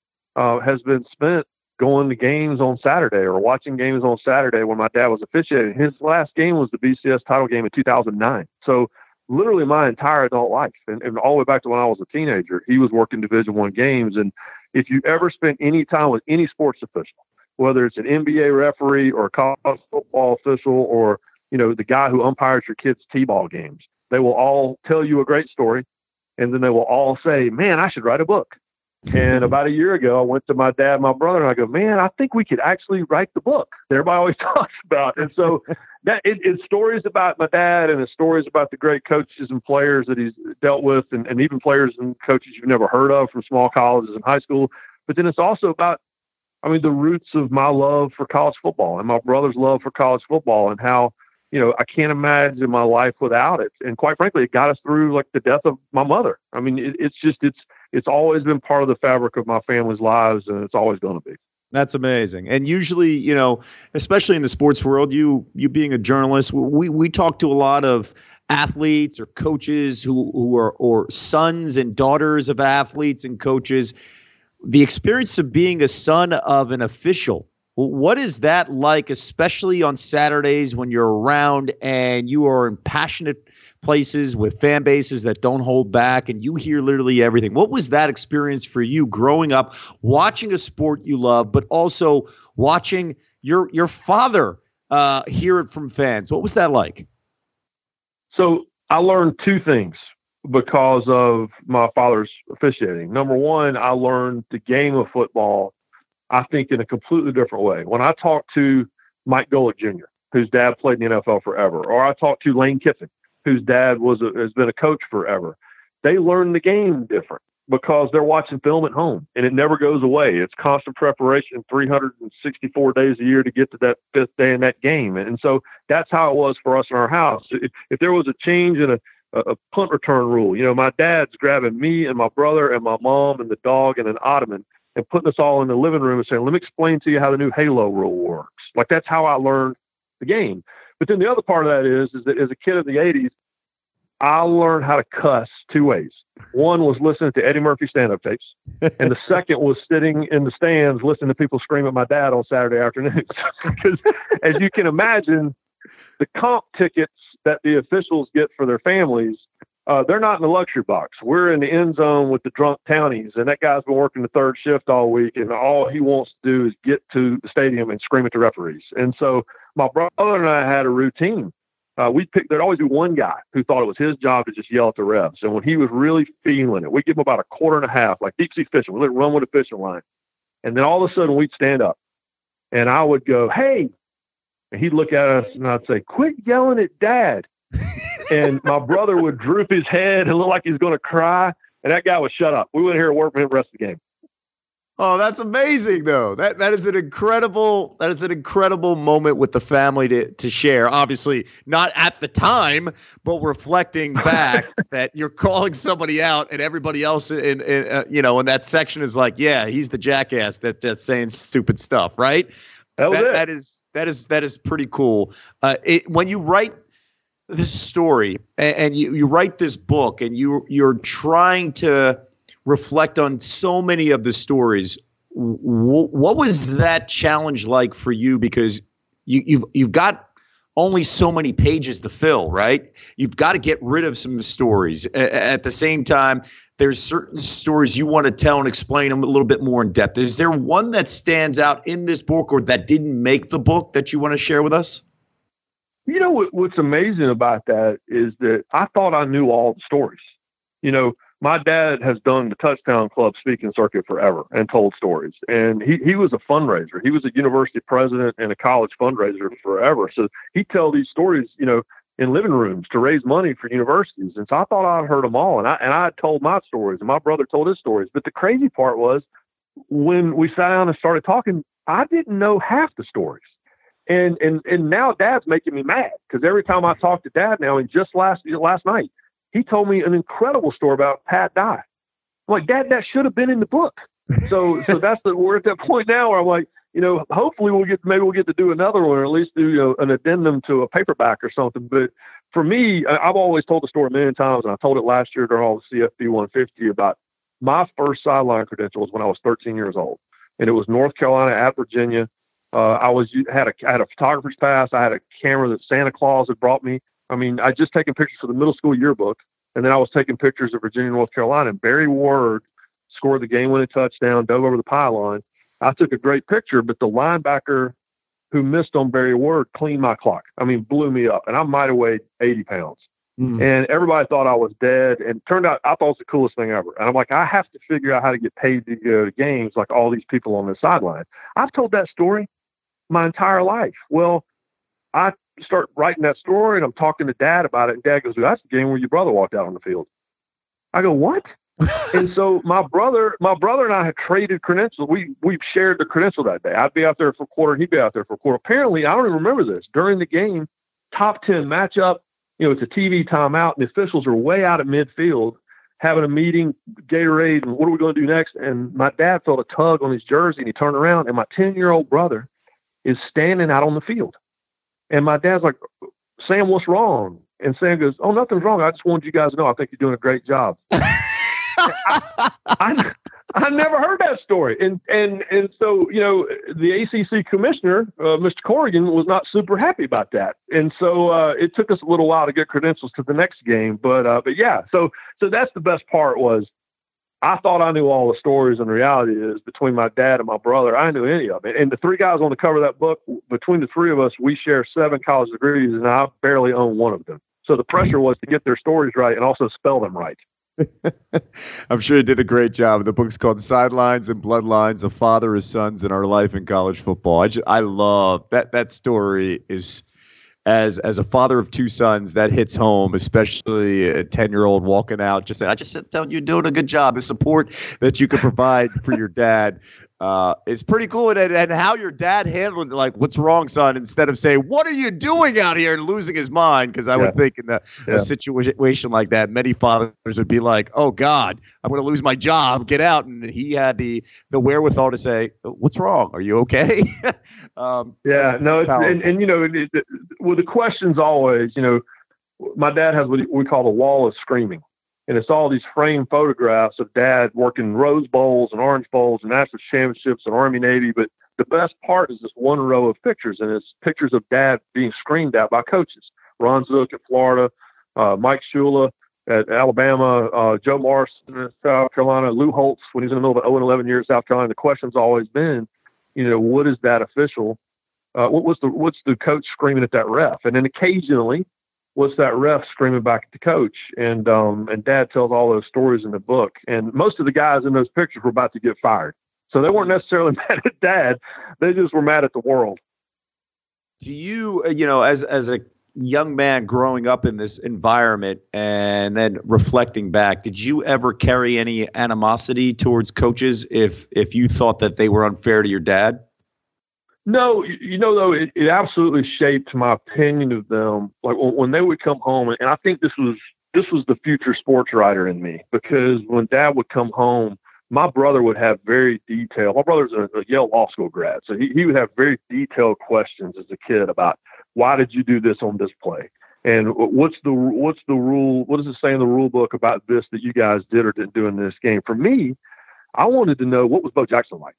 S4: has been spent going to games on Saturday or watching games on Saturday when my dad was officiating. His last game was the BCS title game in 2009. So literally my entire adult life and all the way back to when I was a teenager, he was working Division I games. And if you ever spent any time with any sports official, whether it's an NBA referee or a college football official or the guy who umpires your kids' t-ball games, they will all tell you a great story. And then they will all say, man, I should write a book. And about a year ago, I went to my dad, my brother, and I go, man, I think we could actually write the book that everybody always talks about. And so it's stories about my dad and it's stories about the great coaches and players that he's dealt with and even players and coaches you've never heard of from small colleges and high school. But then it's also about, the roots of my love for college football and my brother's love for college football and how, I can't imagine my life without it. And quite frankly, it got us through like the death of my mother. It's always been part of the fabric of my family's lives, and it's always going to be.
S2: That's amazing. And usually, especially in the sports world, you being a journalist, we talk to a lot of athletes or coaches who are or sons and daughters of athletes and coaches. The experience of being a son of an official, what is that like, especially on Saturdays when you're around and you are in passionate places with fan bases that don't hold back and you hear literally everything? What was that experience for you growing up, watching a sport you love, but also watching your father hear it from fans? What was that like?
S4: So I learned two things because of my father's officiating. Number one, I learned the game of football, I think, in a completely different way. When I talk to Mike Golick Jr., whose dad played in the NFL forever, or I talk to Lane Kiffin, whose dad has been a coach forever, they learn the game different because they're watching film at home, and it never goes away. It's constant preparation 364 days a year to get to that fifth day in that game. And so that's how it was for us in our house. If there was a change in a punt return rule, my dad's grabbing me and my brother and my mom and the dog and an ottoman and putting us all in the living room and saying, let me explain to you how the new Halo rule works. Like, that's how I learned the game. But then the other part of that is that as a kid of the 80s, I learned how to cuss two ways. One was listening to Eddie Murphy stand-up tapes, and the second was sitting in the stands listening to people scream at my dad on Saturday afternoons. Because, as you can imagine, the comp tickets that the officials get for their families, they're not in the luxury box. We're in the end zone with the drunk townies, and that guy's been working the third shift all week, and all he wants to do is get to the stadium and scream at the referees. And so my brother and I had a routine. There'd always be one guy who thought it was his job to just yell at the refs. And when he was really feeling it, we'd give him about a quarter and a half, like deep sea fishing. We'd run with a fishing line. And then all of a sudden we'd stand up and I would go, hey, and he'd look at us and I'd say, quit yelling at Dad. And my brother would droop his head and look like he's going to cry. And that guy would shut up. We wouldn't hear a word from him the rest of the game.
S2: Oh, that's amazing, though. That is an incredible moment with the family to share. Obviously, not at the time, but reflecting back that you're calling somebody out, and everybody else in that section is like, yeah, he's the jackass that's saying stupid stuff, right? That is pretty cool. When you write this story and you write this book, and you're trying to reflect on so many of the stories, what was that challenge like for you? Because you've got only so many pages to fill, right? You've got to get rid of some stories. At the same time, there's certain stories you want to tell and explain them a little bit more in depth. Is there one that stands out in this book or that didn't make the book that you want to share with us?
S4: What's amazing about that is that I thought I knew all the stories. My dad has done the Touchdown Club speaking circuit forever and told stories. And he was a fundraiser. He was a university president and a college fundraiser forever. So he'd tell these stories, in living rooms to raise money for universities. And so I thought I'd heard them all. And I told my stories and my brother told his stories. But the crazy part was when we sat down and started talking, I didn't know half the stories. And now Dad's making me mad because every time I talk to Dad now, and just last night, he told me an incredible story about Pat Dye. I'm like, Dad, that should have been in the book. So we're at that point now where I'm like, hopefully we'll get to do another one, or at least do an addendum to a paperback or something. But for me, I've always told the story a million times, and I told it last year during all the CFB 150 about my first sideline credentials when I was 13 years old, and it was North Carolina at Virginia. I had a photographer's pass. I had a camera that Santa Claus had brought me. I mean, I just taken pictures for the middle school yearbook, and then I was taking pictures of Virginia, North Carolina, and Barry Ward scored the game-winning touchdown, dove over the pylon. I took a great picture, but the linebacker who missed on Barry Ward cleaned my clock. I mean, blew me up, and I might have weighed 80 pounds. Mm. And everybody thought I was dead, and it turned out I thought it was the coolest thing ever. And I'm like, I have to figure out how to get paid to go to games like all these people on the sideline. I've told that story my entire life. Well, I start writing that story and I'm talking to Dad about it. And Dad goes, well, that's the game where your brother walked out on the field. I go, what? And so my brother and I had traded credentials. We've shared the credential that day. I'd be out there for a quarter. He'd be out there for a quarter. Apparently, I don't even remember this. During the game, top 10 matchup, it's a TV timeout and the officials are way out at midfield having a meeting, Gatorade, and what are we going to do next? And my dad felt a tug on his jersey and he turned around and my 10-year-old brother is standing out on the field. And my dad's like, Sam, what's wrong? And Sam goes, oh, nothing's wrong. I just wanted you guys to know I think you're doing a great job. I never heard that story. And so, the ACC commissioner, Mr. Corrigan, was not super happy about that. And so it took us a little while to get credentials to the next game. But yeah, so that's the best part was I thought I knew all the stories, and the reality is between my dad and my brother, I knew any of it. And the three guys on the cover of that book, between the three of us, we share 7 college degrees, and I barely own one of them. So the pressure was to get their stories right and also spell them right.
S2: I'm sure you did a great job. The book's called Sidelines and Bloodlines: A Father, His Sons, and Our Life in College Football. I love that. That story is, as a father of two sons, that hits home, especially a 10-year-old walking out. I just said, you're doing a good job. The support that you could provide for your dad is pretty cool. And how your dad handled it, like, what's wrong, son, instead of saying, what are you doing out here, and losing his mind? Because I would think in a situation like that, many fathers would be like, oh, God, I'm going to lose my job. Get out. And he had the wherewithal to say, what's wrong? Are you okay?
S4: And you know, with the questions always, you know, my dad has what we call the wall of screaming. And it's all these framed photographs of Dad working Rose Bowls and Orange Bowls and National Championships and Army Navy. But the best part is this one row of pictures, and it's pictures of Dad being screamed at by coaches. Ron Zook at Florida, Mike Shula at Alabama, Joe Morrison at South Carolina, Lou Holtz when he's in the middle of 0-11 years at South Carolina. The question's always been, you know, what is that official? What's the coach screaming at that ref? And then occasionally, what's that ref screaming back at the coach? And Dad tells all those stories in the book. And most of the guys in those pictures were about to get fired. So they weren't necessarily mad at Dad. They just were mad at the world.
S2: Do you, you know, as a young man growing up in this environment and then reflecting back, did you ever carry any animosity towards coaches if you thought that they were unfair to your dad?
S4: No, you know, though, it absolutely shaped my opinion of them. Like when they would come home, and I think this was the future sports writer in me, because when Dad would come home, my brother would have very detailed. My brother's a Yale Law School grad, so he would have very detailed questions as a kid about why did you do this on this play, and what's the rule? What does it say in the rule book about this that you guys did or didn't do in this game? For me, I wanted to know, what was Bo Jackson like.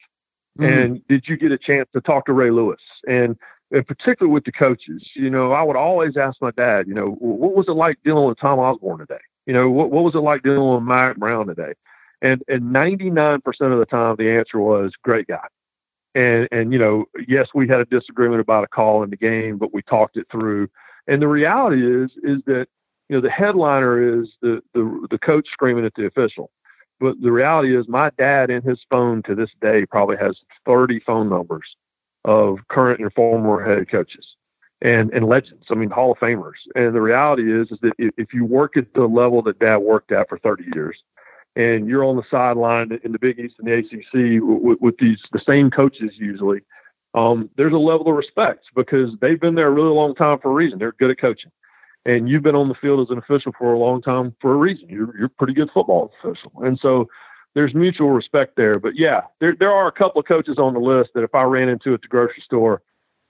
S4: And did you get a chance to talk to Ray Lewis? And particularly with the coaches, you know, I would always ask my dad, you know, what was it like dealing with Tom Osborne today? You know, what was it like dealing with Mike Brown today? And 99% of the time, the answer was great guy. And, you know, yes, we had a disagreement about a call in the game, but we talked it through. And the reality is that, you know, the headliner is the coach screaming at the official. But the reality is my dad in his phone to this day probably has 30 phone numbers of current and former head coaches and legends. I mean, Hall of Famers. And the reality is that if you work at the level that Dad worked at for 30 years and you're on the sideline in the Big East and the ACC with the same coaches usually, there's a level of respect because they've been there a really long time for a reason. They're good at coaching. And you've been on the field as an official for a long time for a reason. You're a pretty good football official. And so there's mutual respect there. But, yeah, there are a couple of coaches on the list that if I ran into at the grocery store,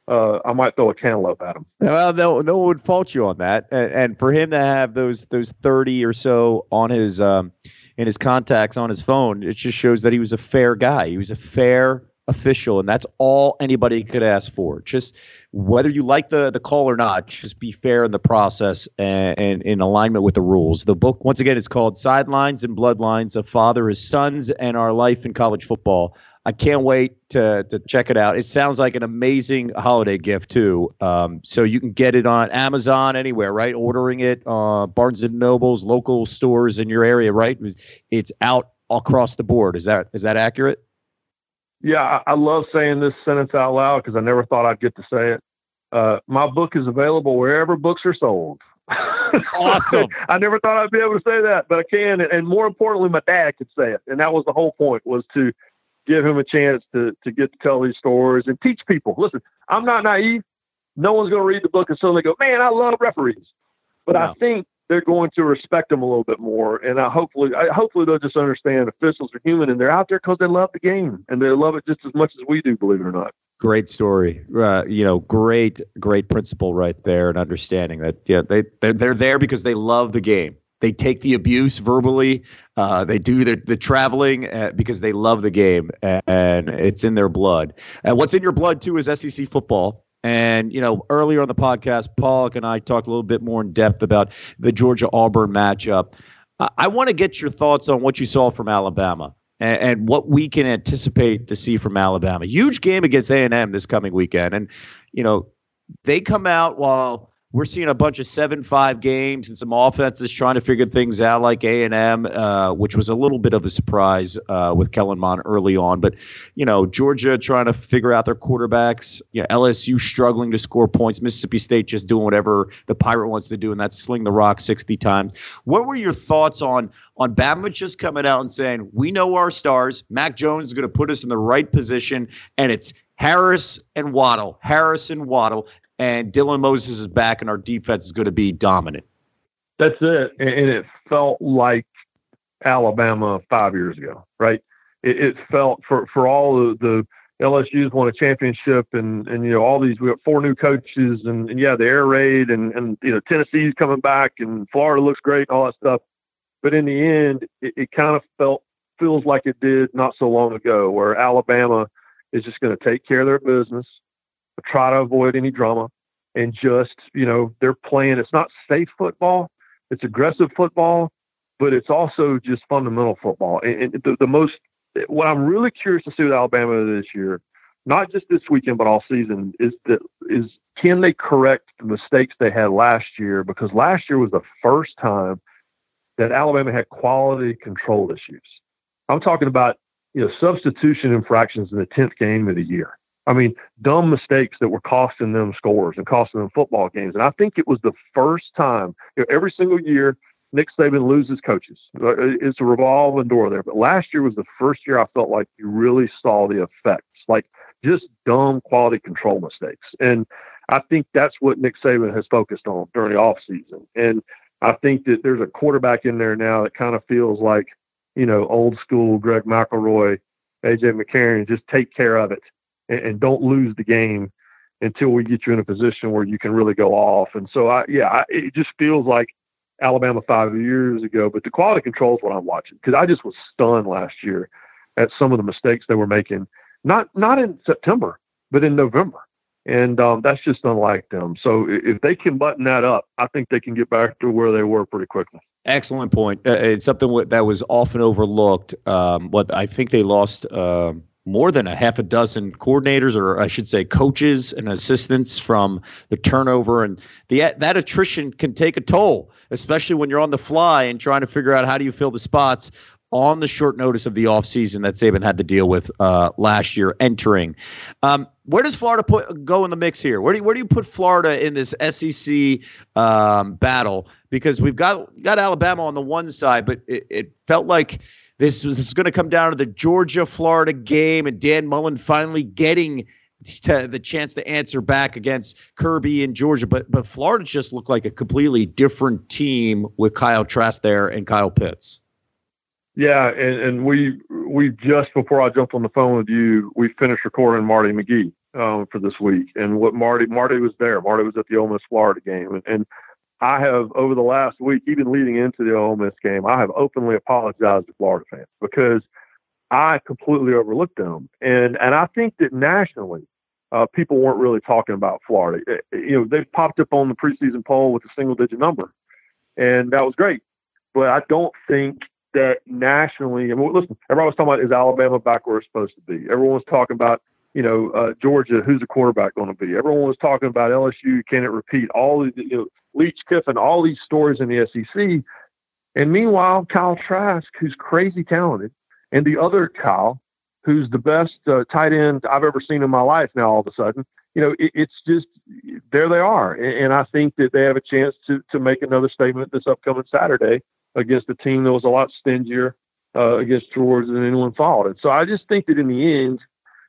S4: I might throw a cantaloupe at them.
S2: Well, no one would fault you on that. And for him to have those 30 or so on his in his contacts on his phone, it just shows that he was a fair guy. He was a fair official, and that's all anybody could ask for. Just whether you like the call or not, just be fair in the process and in alignment with the rules. The book, once again, is called Sidelines and Bloodlines: A Father, His Sons, and Our Life in College Football. I can't wait to check it out. It sounds like an amazing holiday gift, too. So you can get it on Amazon, anywhere, right? Ordering it, Barnes & Noble's, local stores in your area, right? It's out across the board. Is that accurate?
S4: Yeah, I love saying this sentence out loud because I never thought I'd get to say it. My book is available wherever books are sold.
S2: Awesome.
S4: I never thought I'd be able to say that, but I can. And more importantly, my dad could say it. And that was the whole point, was to give him a chance to get to tell these stories and teach people. Listen, I'm not naive. No one's going to read the book and suddenly go, man, I love referees. But no. I think they're going to respect them a little bit more. And hopefully they'll just understand officials are human and they're out there because they love the game and they love it just as much as we do, believe it or not.
S2: Great story. Great principle right there, and understanding that, yeah, they're there because they love the game. They take the abuse verbally. They do the traveling because they love the game, and it's in their blood. And what's in your blood, too, is SEC football. And, earlier on the podcast, Pollock and I talked a little bit more in depth about the Georgia-Auburn matchup. I want to get your thoughts on what you saw from Alabama and what we can anticipate to see from Alabama. Huge game against A&M this coming weekend. And, they come out while we're seeing a bunch of 7-5 games and some offenses trying to figure things out, like A&M, which was a little bit of a surprise with Kellen Mond early on. But, Georgia trying to figure out their quarterbacks, LSU struggling to score points, Mississippi State just doing whatever the Pirate wants to do, and that's sling the rock 60 times. What were your thoughts on Bama just coming out and saying, we know our stars, Mac Jones is going to put us in the right position, and it's Harris and Waddle, and Dylan Moses is back, and our defense is going to be dominant?
S4: That's it. And it felt like Alabama 5 years ago, right? It felt for all the LSU's won a championship and all these, we got 4 new coaches and the air raid and Tennessee's coming back and Florida looks great and all that stuff. But in the end, it kind of feels like it did not so long ago, where Alabama is just going to take care of their business, try to avoid any drama, and just, they're playing. It's not safe football. It's aggressive football, but it's also just fundamental football. And what I'm really curious to see with Alabama this year, not just this weekend, but all season, is can they correct the mistakes they had last year? Because last year was the first time that Alabama had quality control issues. I'm talking about, substitution infractions in the 10th game of the year. I mean, dumb mistakes that were costing them scores and costing them football games. And I think it was the first time, every single year, Nick Saban loses coaches. It's a revolving door there. But last year was the first year I felt like you really saw the effects, like just dumb quality control mistakes. And I think that's what Nick Saban has focused on during the offseason. And I think that there's a quarterback in there now that kind of feels like, old school Greg McElroy, A.J. McCarron, just take care of it and don't lose the game until we get you in a position where you can really go off. And so, it just feels like Alabama 5 years ago, but the quality control is what I'm watching, because I just was stunned last year at some of the mistakes they were making, not in September, but in November. And that's just unlike them. So if they can button that up, I think they can get back to where they were pretty quickly.
S2: Excellent point. It's something that was often overlooked. What I think they lost more than a half a dozen coordinators, or I should say coaches and assistants, from the turnover. And that attrition can take a toll, especially when you're on the fly and trying to figure out how do you fill the spots on the short notice of the offseason that Saban had to deal with last year entering. Where does Florida go in the mix here? Where do you put Florida in this SEC battle? Because we've got Alabama on the one side, but it felt like this is going to come down to the Georgia-Florida game, and Dan Mullen finally getting the chance to answer back against Kirby and Georgia. But Florida just looked like a completely different team with Kyle Trask there and Kyle Pitts.
S4: Yeah, and we just, before I jumped on the phone with you, we finished recording Marty McGee for this week. And what Marty was there. Marty was at the Ole Miss Florida game. And I have, over the last week, even leading into the Ole Miss game, I have openly apologized to Florida fans because I completely overlooked them. And I think that nationally, people weren't really talking about Florida. They popped up on the preseason poll with a single-digit number, and that was great. But I don't think that nationally, listen, everyone was talking about, is Alabama back where it's supposed to be? Everyone was talking about, Georgia, who's the quarterback going to be? Everyone was talking about LSU, can it repeat? All these, Leach Kiffin, all these stories in the SEC. And meanwhile, Kyle Trask, who's crazy talented, and the other Kyle, who's the best tight end I've ever seen in my life now, all of a sudden, it's just, there they are. And I think that they have a chance to make another statement this upcoming Saturday against a team that was a lot stingier against Georgia than anyone thought. And so I just think that in the end,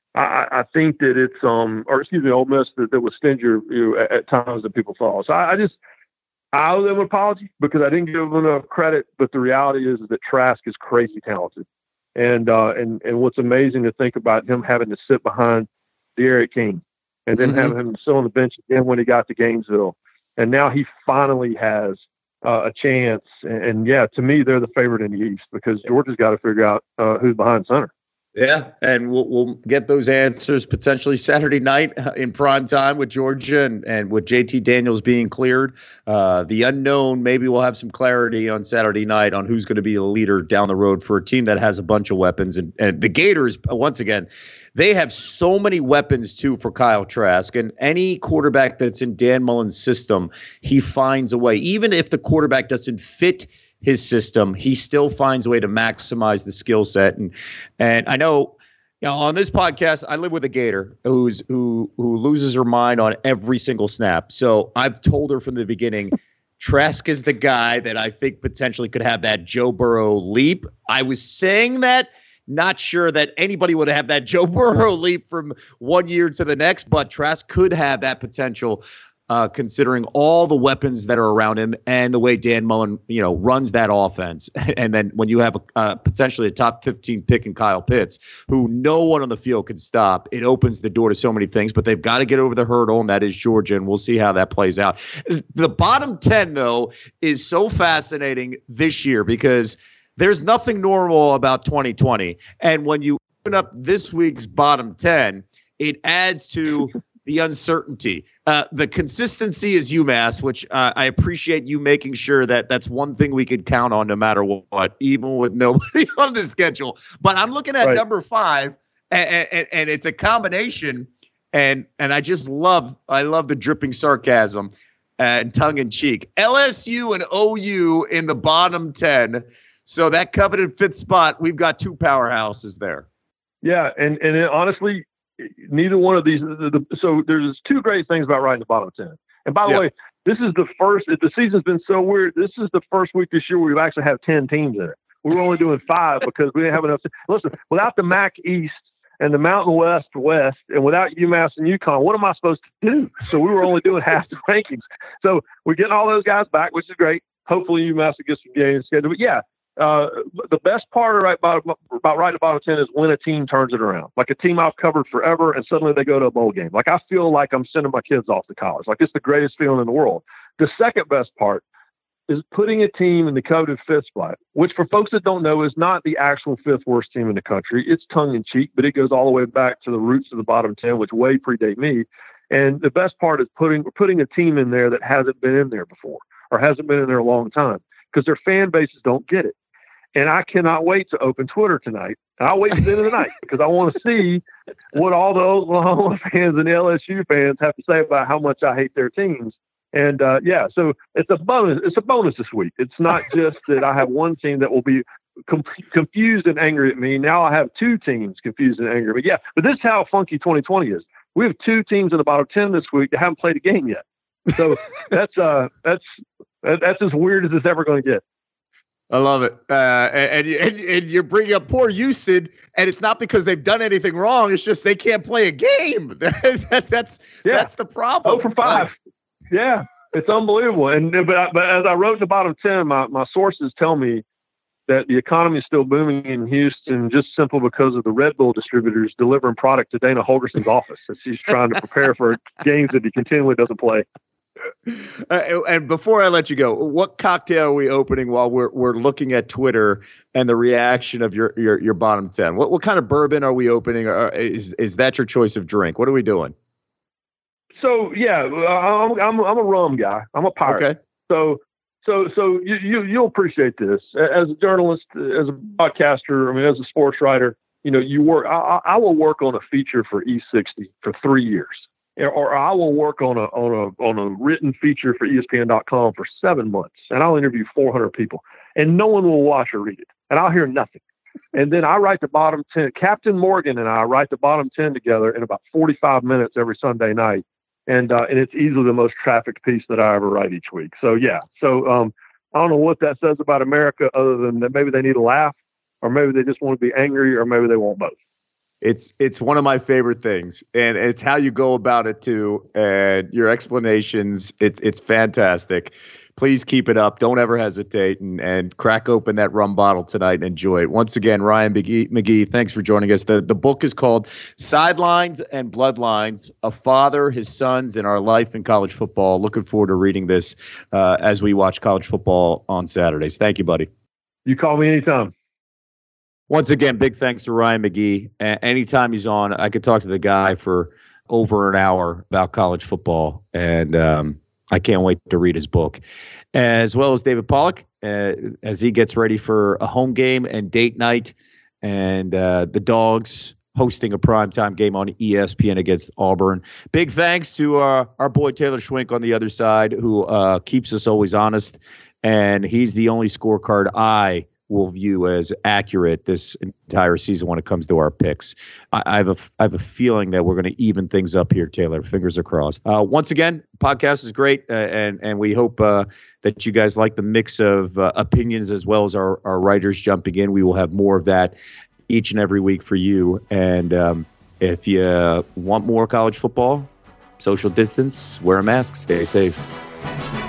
S4: I think that it's Ole Miss that was stingier at times than people thought. So I owe them an apology because I didn't give them enough credit. But the reality is that Trask is crazy talented, and what's amazing to think about him having to sit behind D'Eriq King and then having him sit on the bench again when he got to Gainesville, and now he finally has a chance. And to me, they're the favorite in the East because Georgia's got to figure out who's behind center.
S2: Yeah, and we'll get those answers potentially Saturday night in prime time with Georgia and with JT Daniels being cleared. The unknown, maybe we'll have some clarity on Saturday night on who's going to be the leader down the road for a team that has a bunch of weapons. And the Gators, once again, they have so many weapons, too, for Kyle Trask. And any quarterback that's in Dan Mullen's system, he finds a way. Even if the quarterback doesn't fit his system, he still finds a way to maximize the skill set. And I know, on this podcast, I live with a Gator who loses her mind on every single snap. So I've told her from the beginning, Trask is the guy that I think potentially could have that Joe Burrow leap. I was saying that, not sure that anybody would have that Joe Burrow leap from one year to the next, but Trask could have that potential. Considering all the weapons that are around him and the way Dan Mullen, runs that offense. And then when you have potentially a top 15 pick in Kyle Pitts, who no one on the field can stop, it opens the door to so many things. But they've got to get over the hurdle, and that is Georgia, and we'll see how that plays out. The bottom 10, though, is so fascinating this year because there's nothing normal about 2020. And when you open up this week's bottom 10, it adds to the uncertainty. The consistency is UMass, which I appreciate you making sure that that's one thing we could count on no matter what, even with nobody on the schedule. But I'm looking at number 5, and it's a combination, and I just love the dripping sarcasm and tongue in cheek. LSU and OU in the bottom 10. So that coveted 5th spot, we've got 2 powerhouses there.
S4: Yeah, and honestly, neither one of these. So there's 2 great things about writing the bottom 10. And by the way, this is the first. The season's been so weird. This is the first week this year where we've actually have 10 teams in it. We were only doing 5 because we didn't have enough. Listen, without the MAC East and the Mountain West, and without UMass and UConn, what am I supposed to do? So we were only doing half the rankings. So we're getting all those guys back, which is great. Hopefully UMass will get some games scheduled. But yeah. The best part about writing the bottom 10 is when a team turns it around. Like a team I've covered forever, and suddenly they go to a bowl game. Like I feel like I'm sending my kids off to college. Like it's the greatest feeling in the world. The second best part is putting a team in the coveted 5th spot, which for folks that don't know is not the actual 5th worst team in the country. It's tongue in cheek, but it goes all the way back to the roots of the bottom 10, which way predate me. And the best part is putting a team in there that hasn't been in there before or hasn't been in there a long time because their fan bases don't get it. And I cannot wait to open Twitter tonight. And I'll wait to the end of the night because I want to see what all the Oklahoma fans and the LSU fans have to say about how much I hate their teams. And so it's a bonus. It's a bonus this week. It's not just that I have one team that will be confused and angry at me. Now I have 2 teams confused and angry at me. Yeah, but this is how funky 2020 is. We have 2 teams in the bottom 10 this week that haven't played a game yet. So that's as weird as it's ever going to get.
S2: I love it. And you're bringing up poor Houston, and it's not because they've done anything wrong. It's just they can't play a game. That's the problem.
S4: 0 for 5. Yeah, it's unbelievable. But as I wrote in the bottom 10, my sources tell me that the economy is still booming in Houston just simply because of the Red Bull distributors delivering product to Dana Holgerson's office as he's trying to prepare for games that he continually doesn't play.
S2: And before I let you go, what cocktail are we opening while we're looking at Twitter and the reaction of your bottom 10? What kind of bourbon are we opening? Is that your choice of drink? What are we doing?
S4: So yeah, I'm a rum guy. I'm a pirate. Okay. So you'll appreciate this as a journalist, as a podcaster. I mean, as a sports writer, you work. I will work on a feature for E60 for 3 years. Or I will work on a written feature for ESPN.com for 7 months, and I'll interview 400 people, and no one will watch or read it, and I'll hear nothing. And then I write the bottom 10. Captain Morgan and I write the bottom 10 together in about 45 minutes every Sunday night, and it's easily the most trafficked piece that I ever write each week. So yeah, I don't know what that says about America, other than that maybe they need a laugh, or maybe they just want to be angry, or maybe they want both.
S2: It's one of my favorite things, and it's how you go about it too, and your explanations. It's fantastic. Please keep it up. Don't ever hesitate, and crack open that rum bottle tonight and enjoy it. Once again, Ryan McGee, thanks for joining us. The book is called Sidelines and Bloodlines: A Father, His Sons, and Our Life in College Football. Looking forward to reading this as we watch college football on Saturdays. Thank you, buddy.
S4: You call me anytime.
S2: Once again, big thanks to Ryan McGee. Anytime he's on, I could talk to the guy for over an hour about college football, and I can't wait to read his book. As well as David Pollack, as he gets ready for a home game and date night, and the Dogs hosting a primetime game on ESPN against Auburn. Big thanks to our boy Taylor Schwenk on the other side, who keeps us always honest, and he's the only scorecard I will view as accurate this entire season when it comes to our picks. I have a feeling that we're going to even things up here, Taylor. Fingers are crossed. Once again, podcast is great, and we hope that you guys like the mix of opinions as well as our writers jumping in. We will have more of that each and every week for you. And if you want more college football, social distance, wear a mask, stay safe.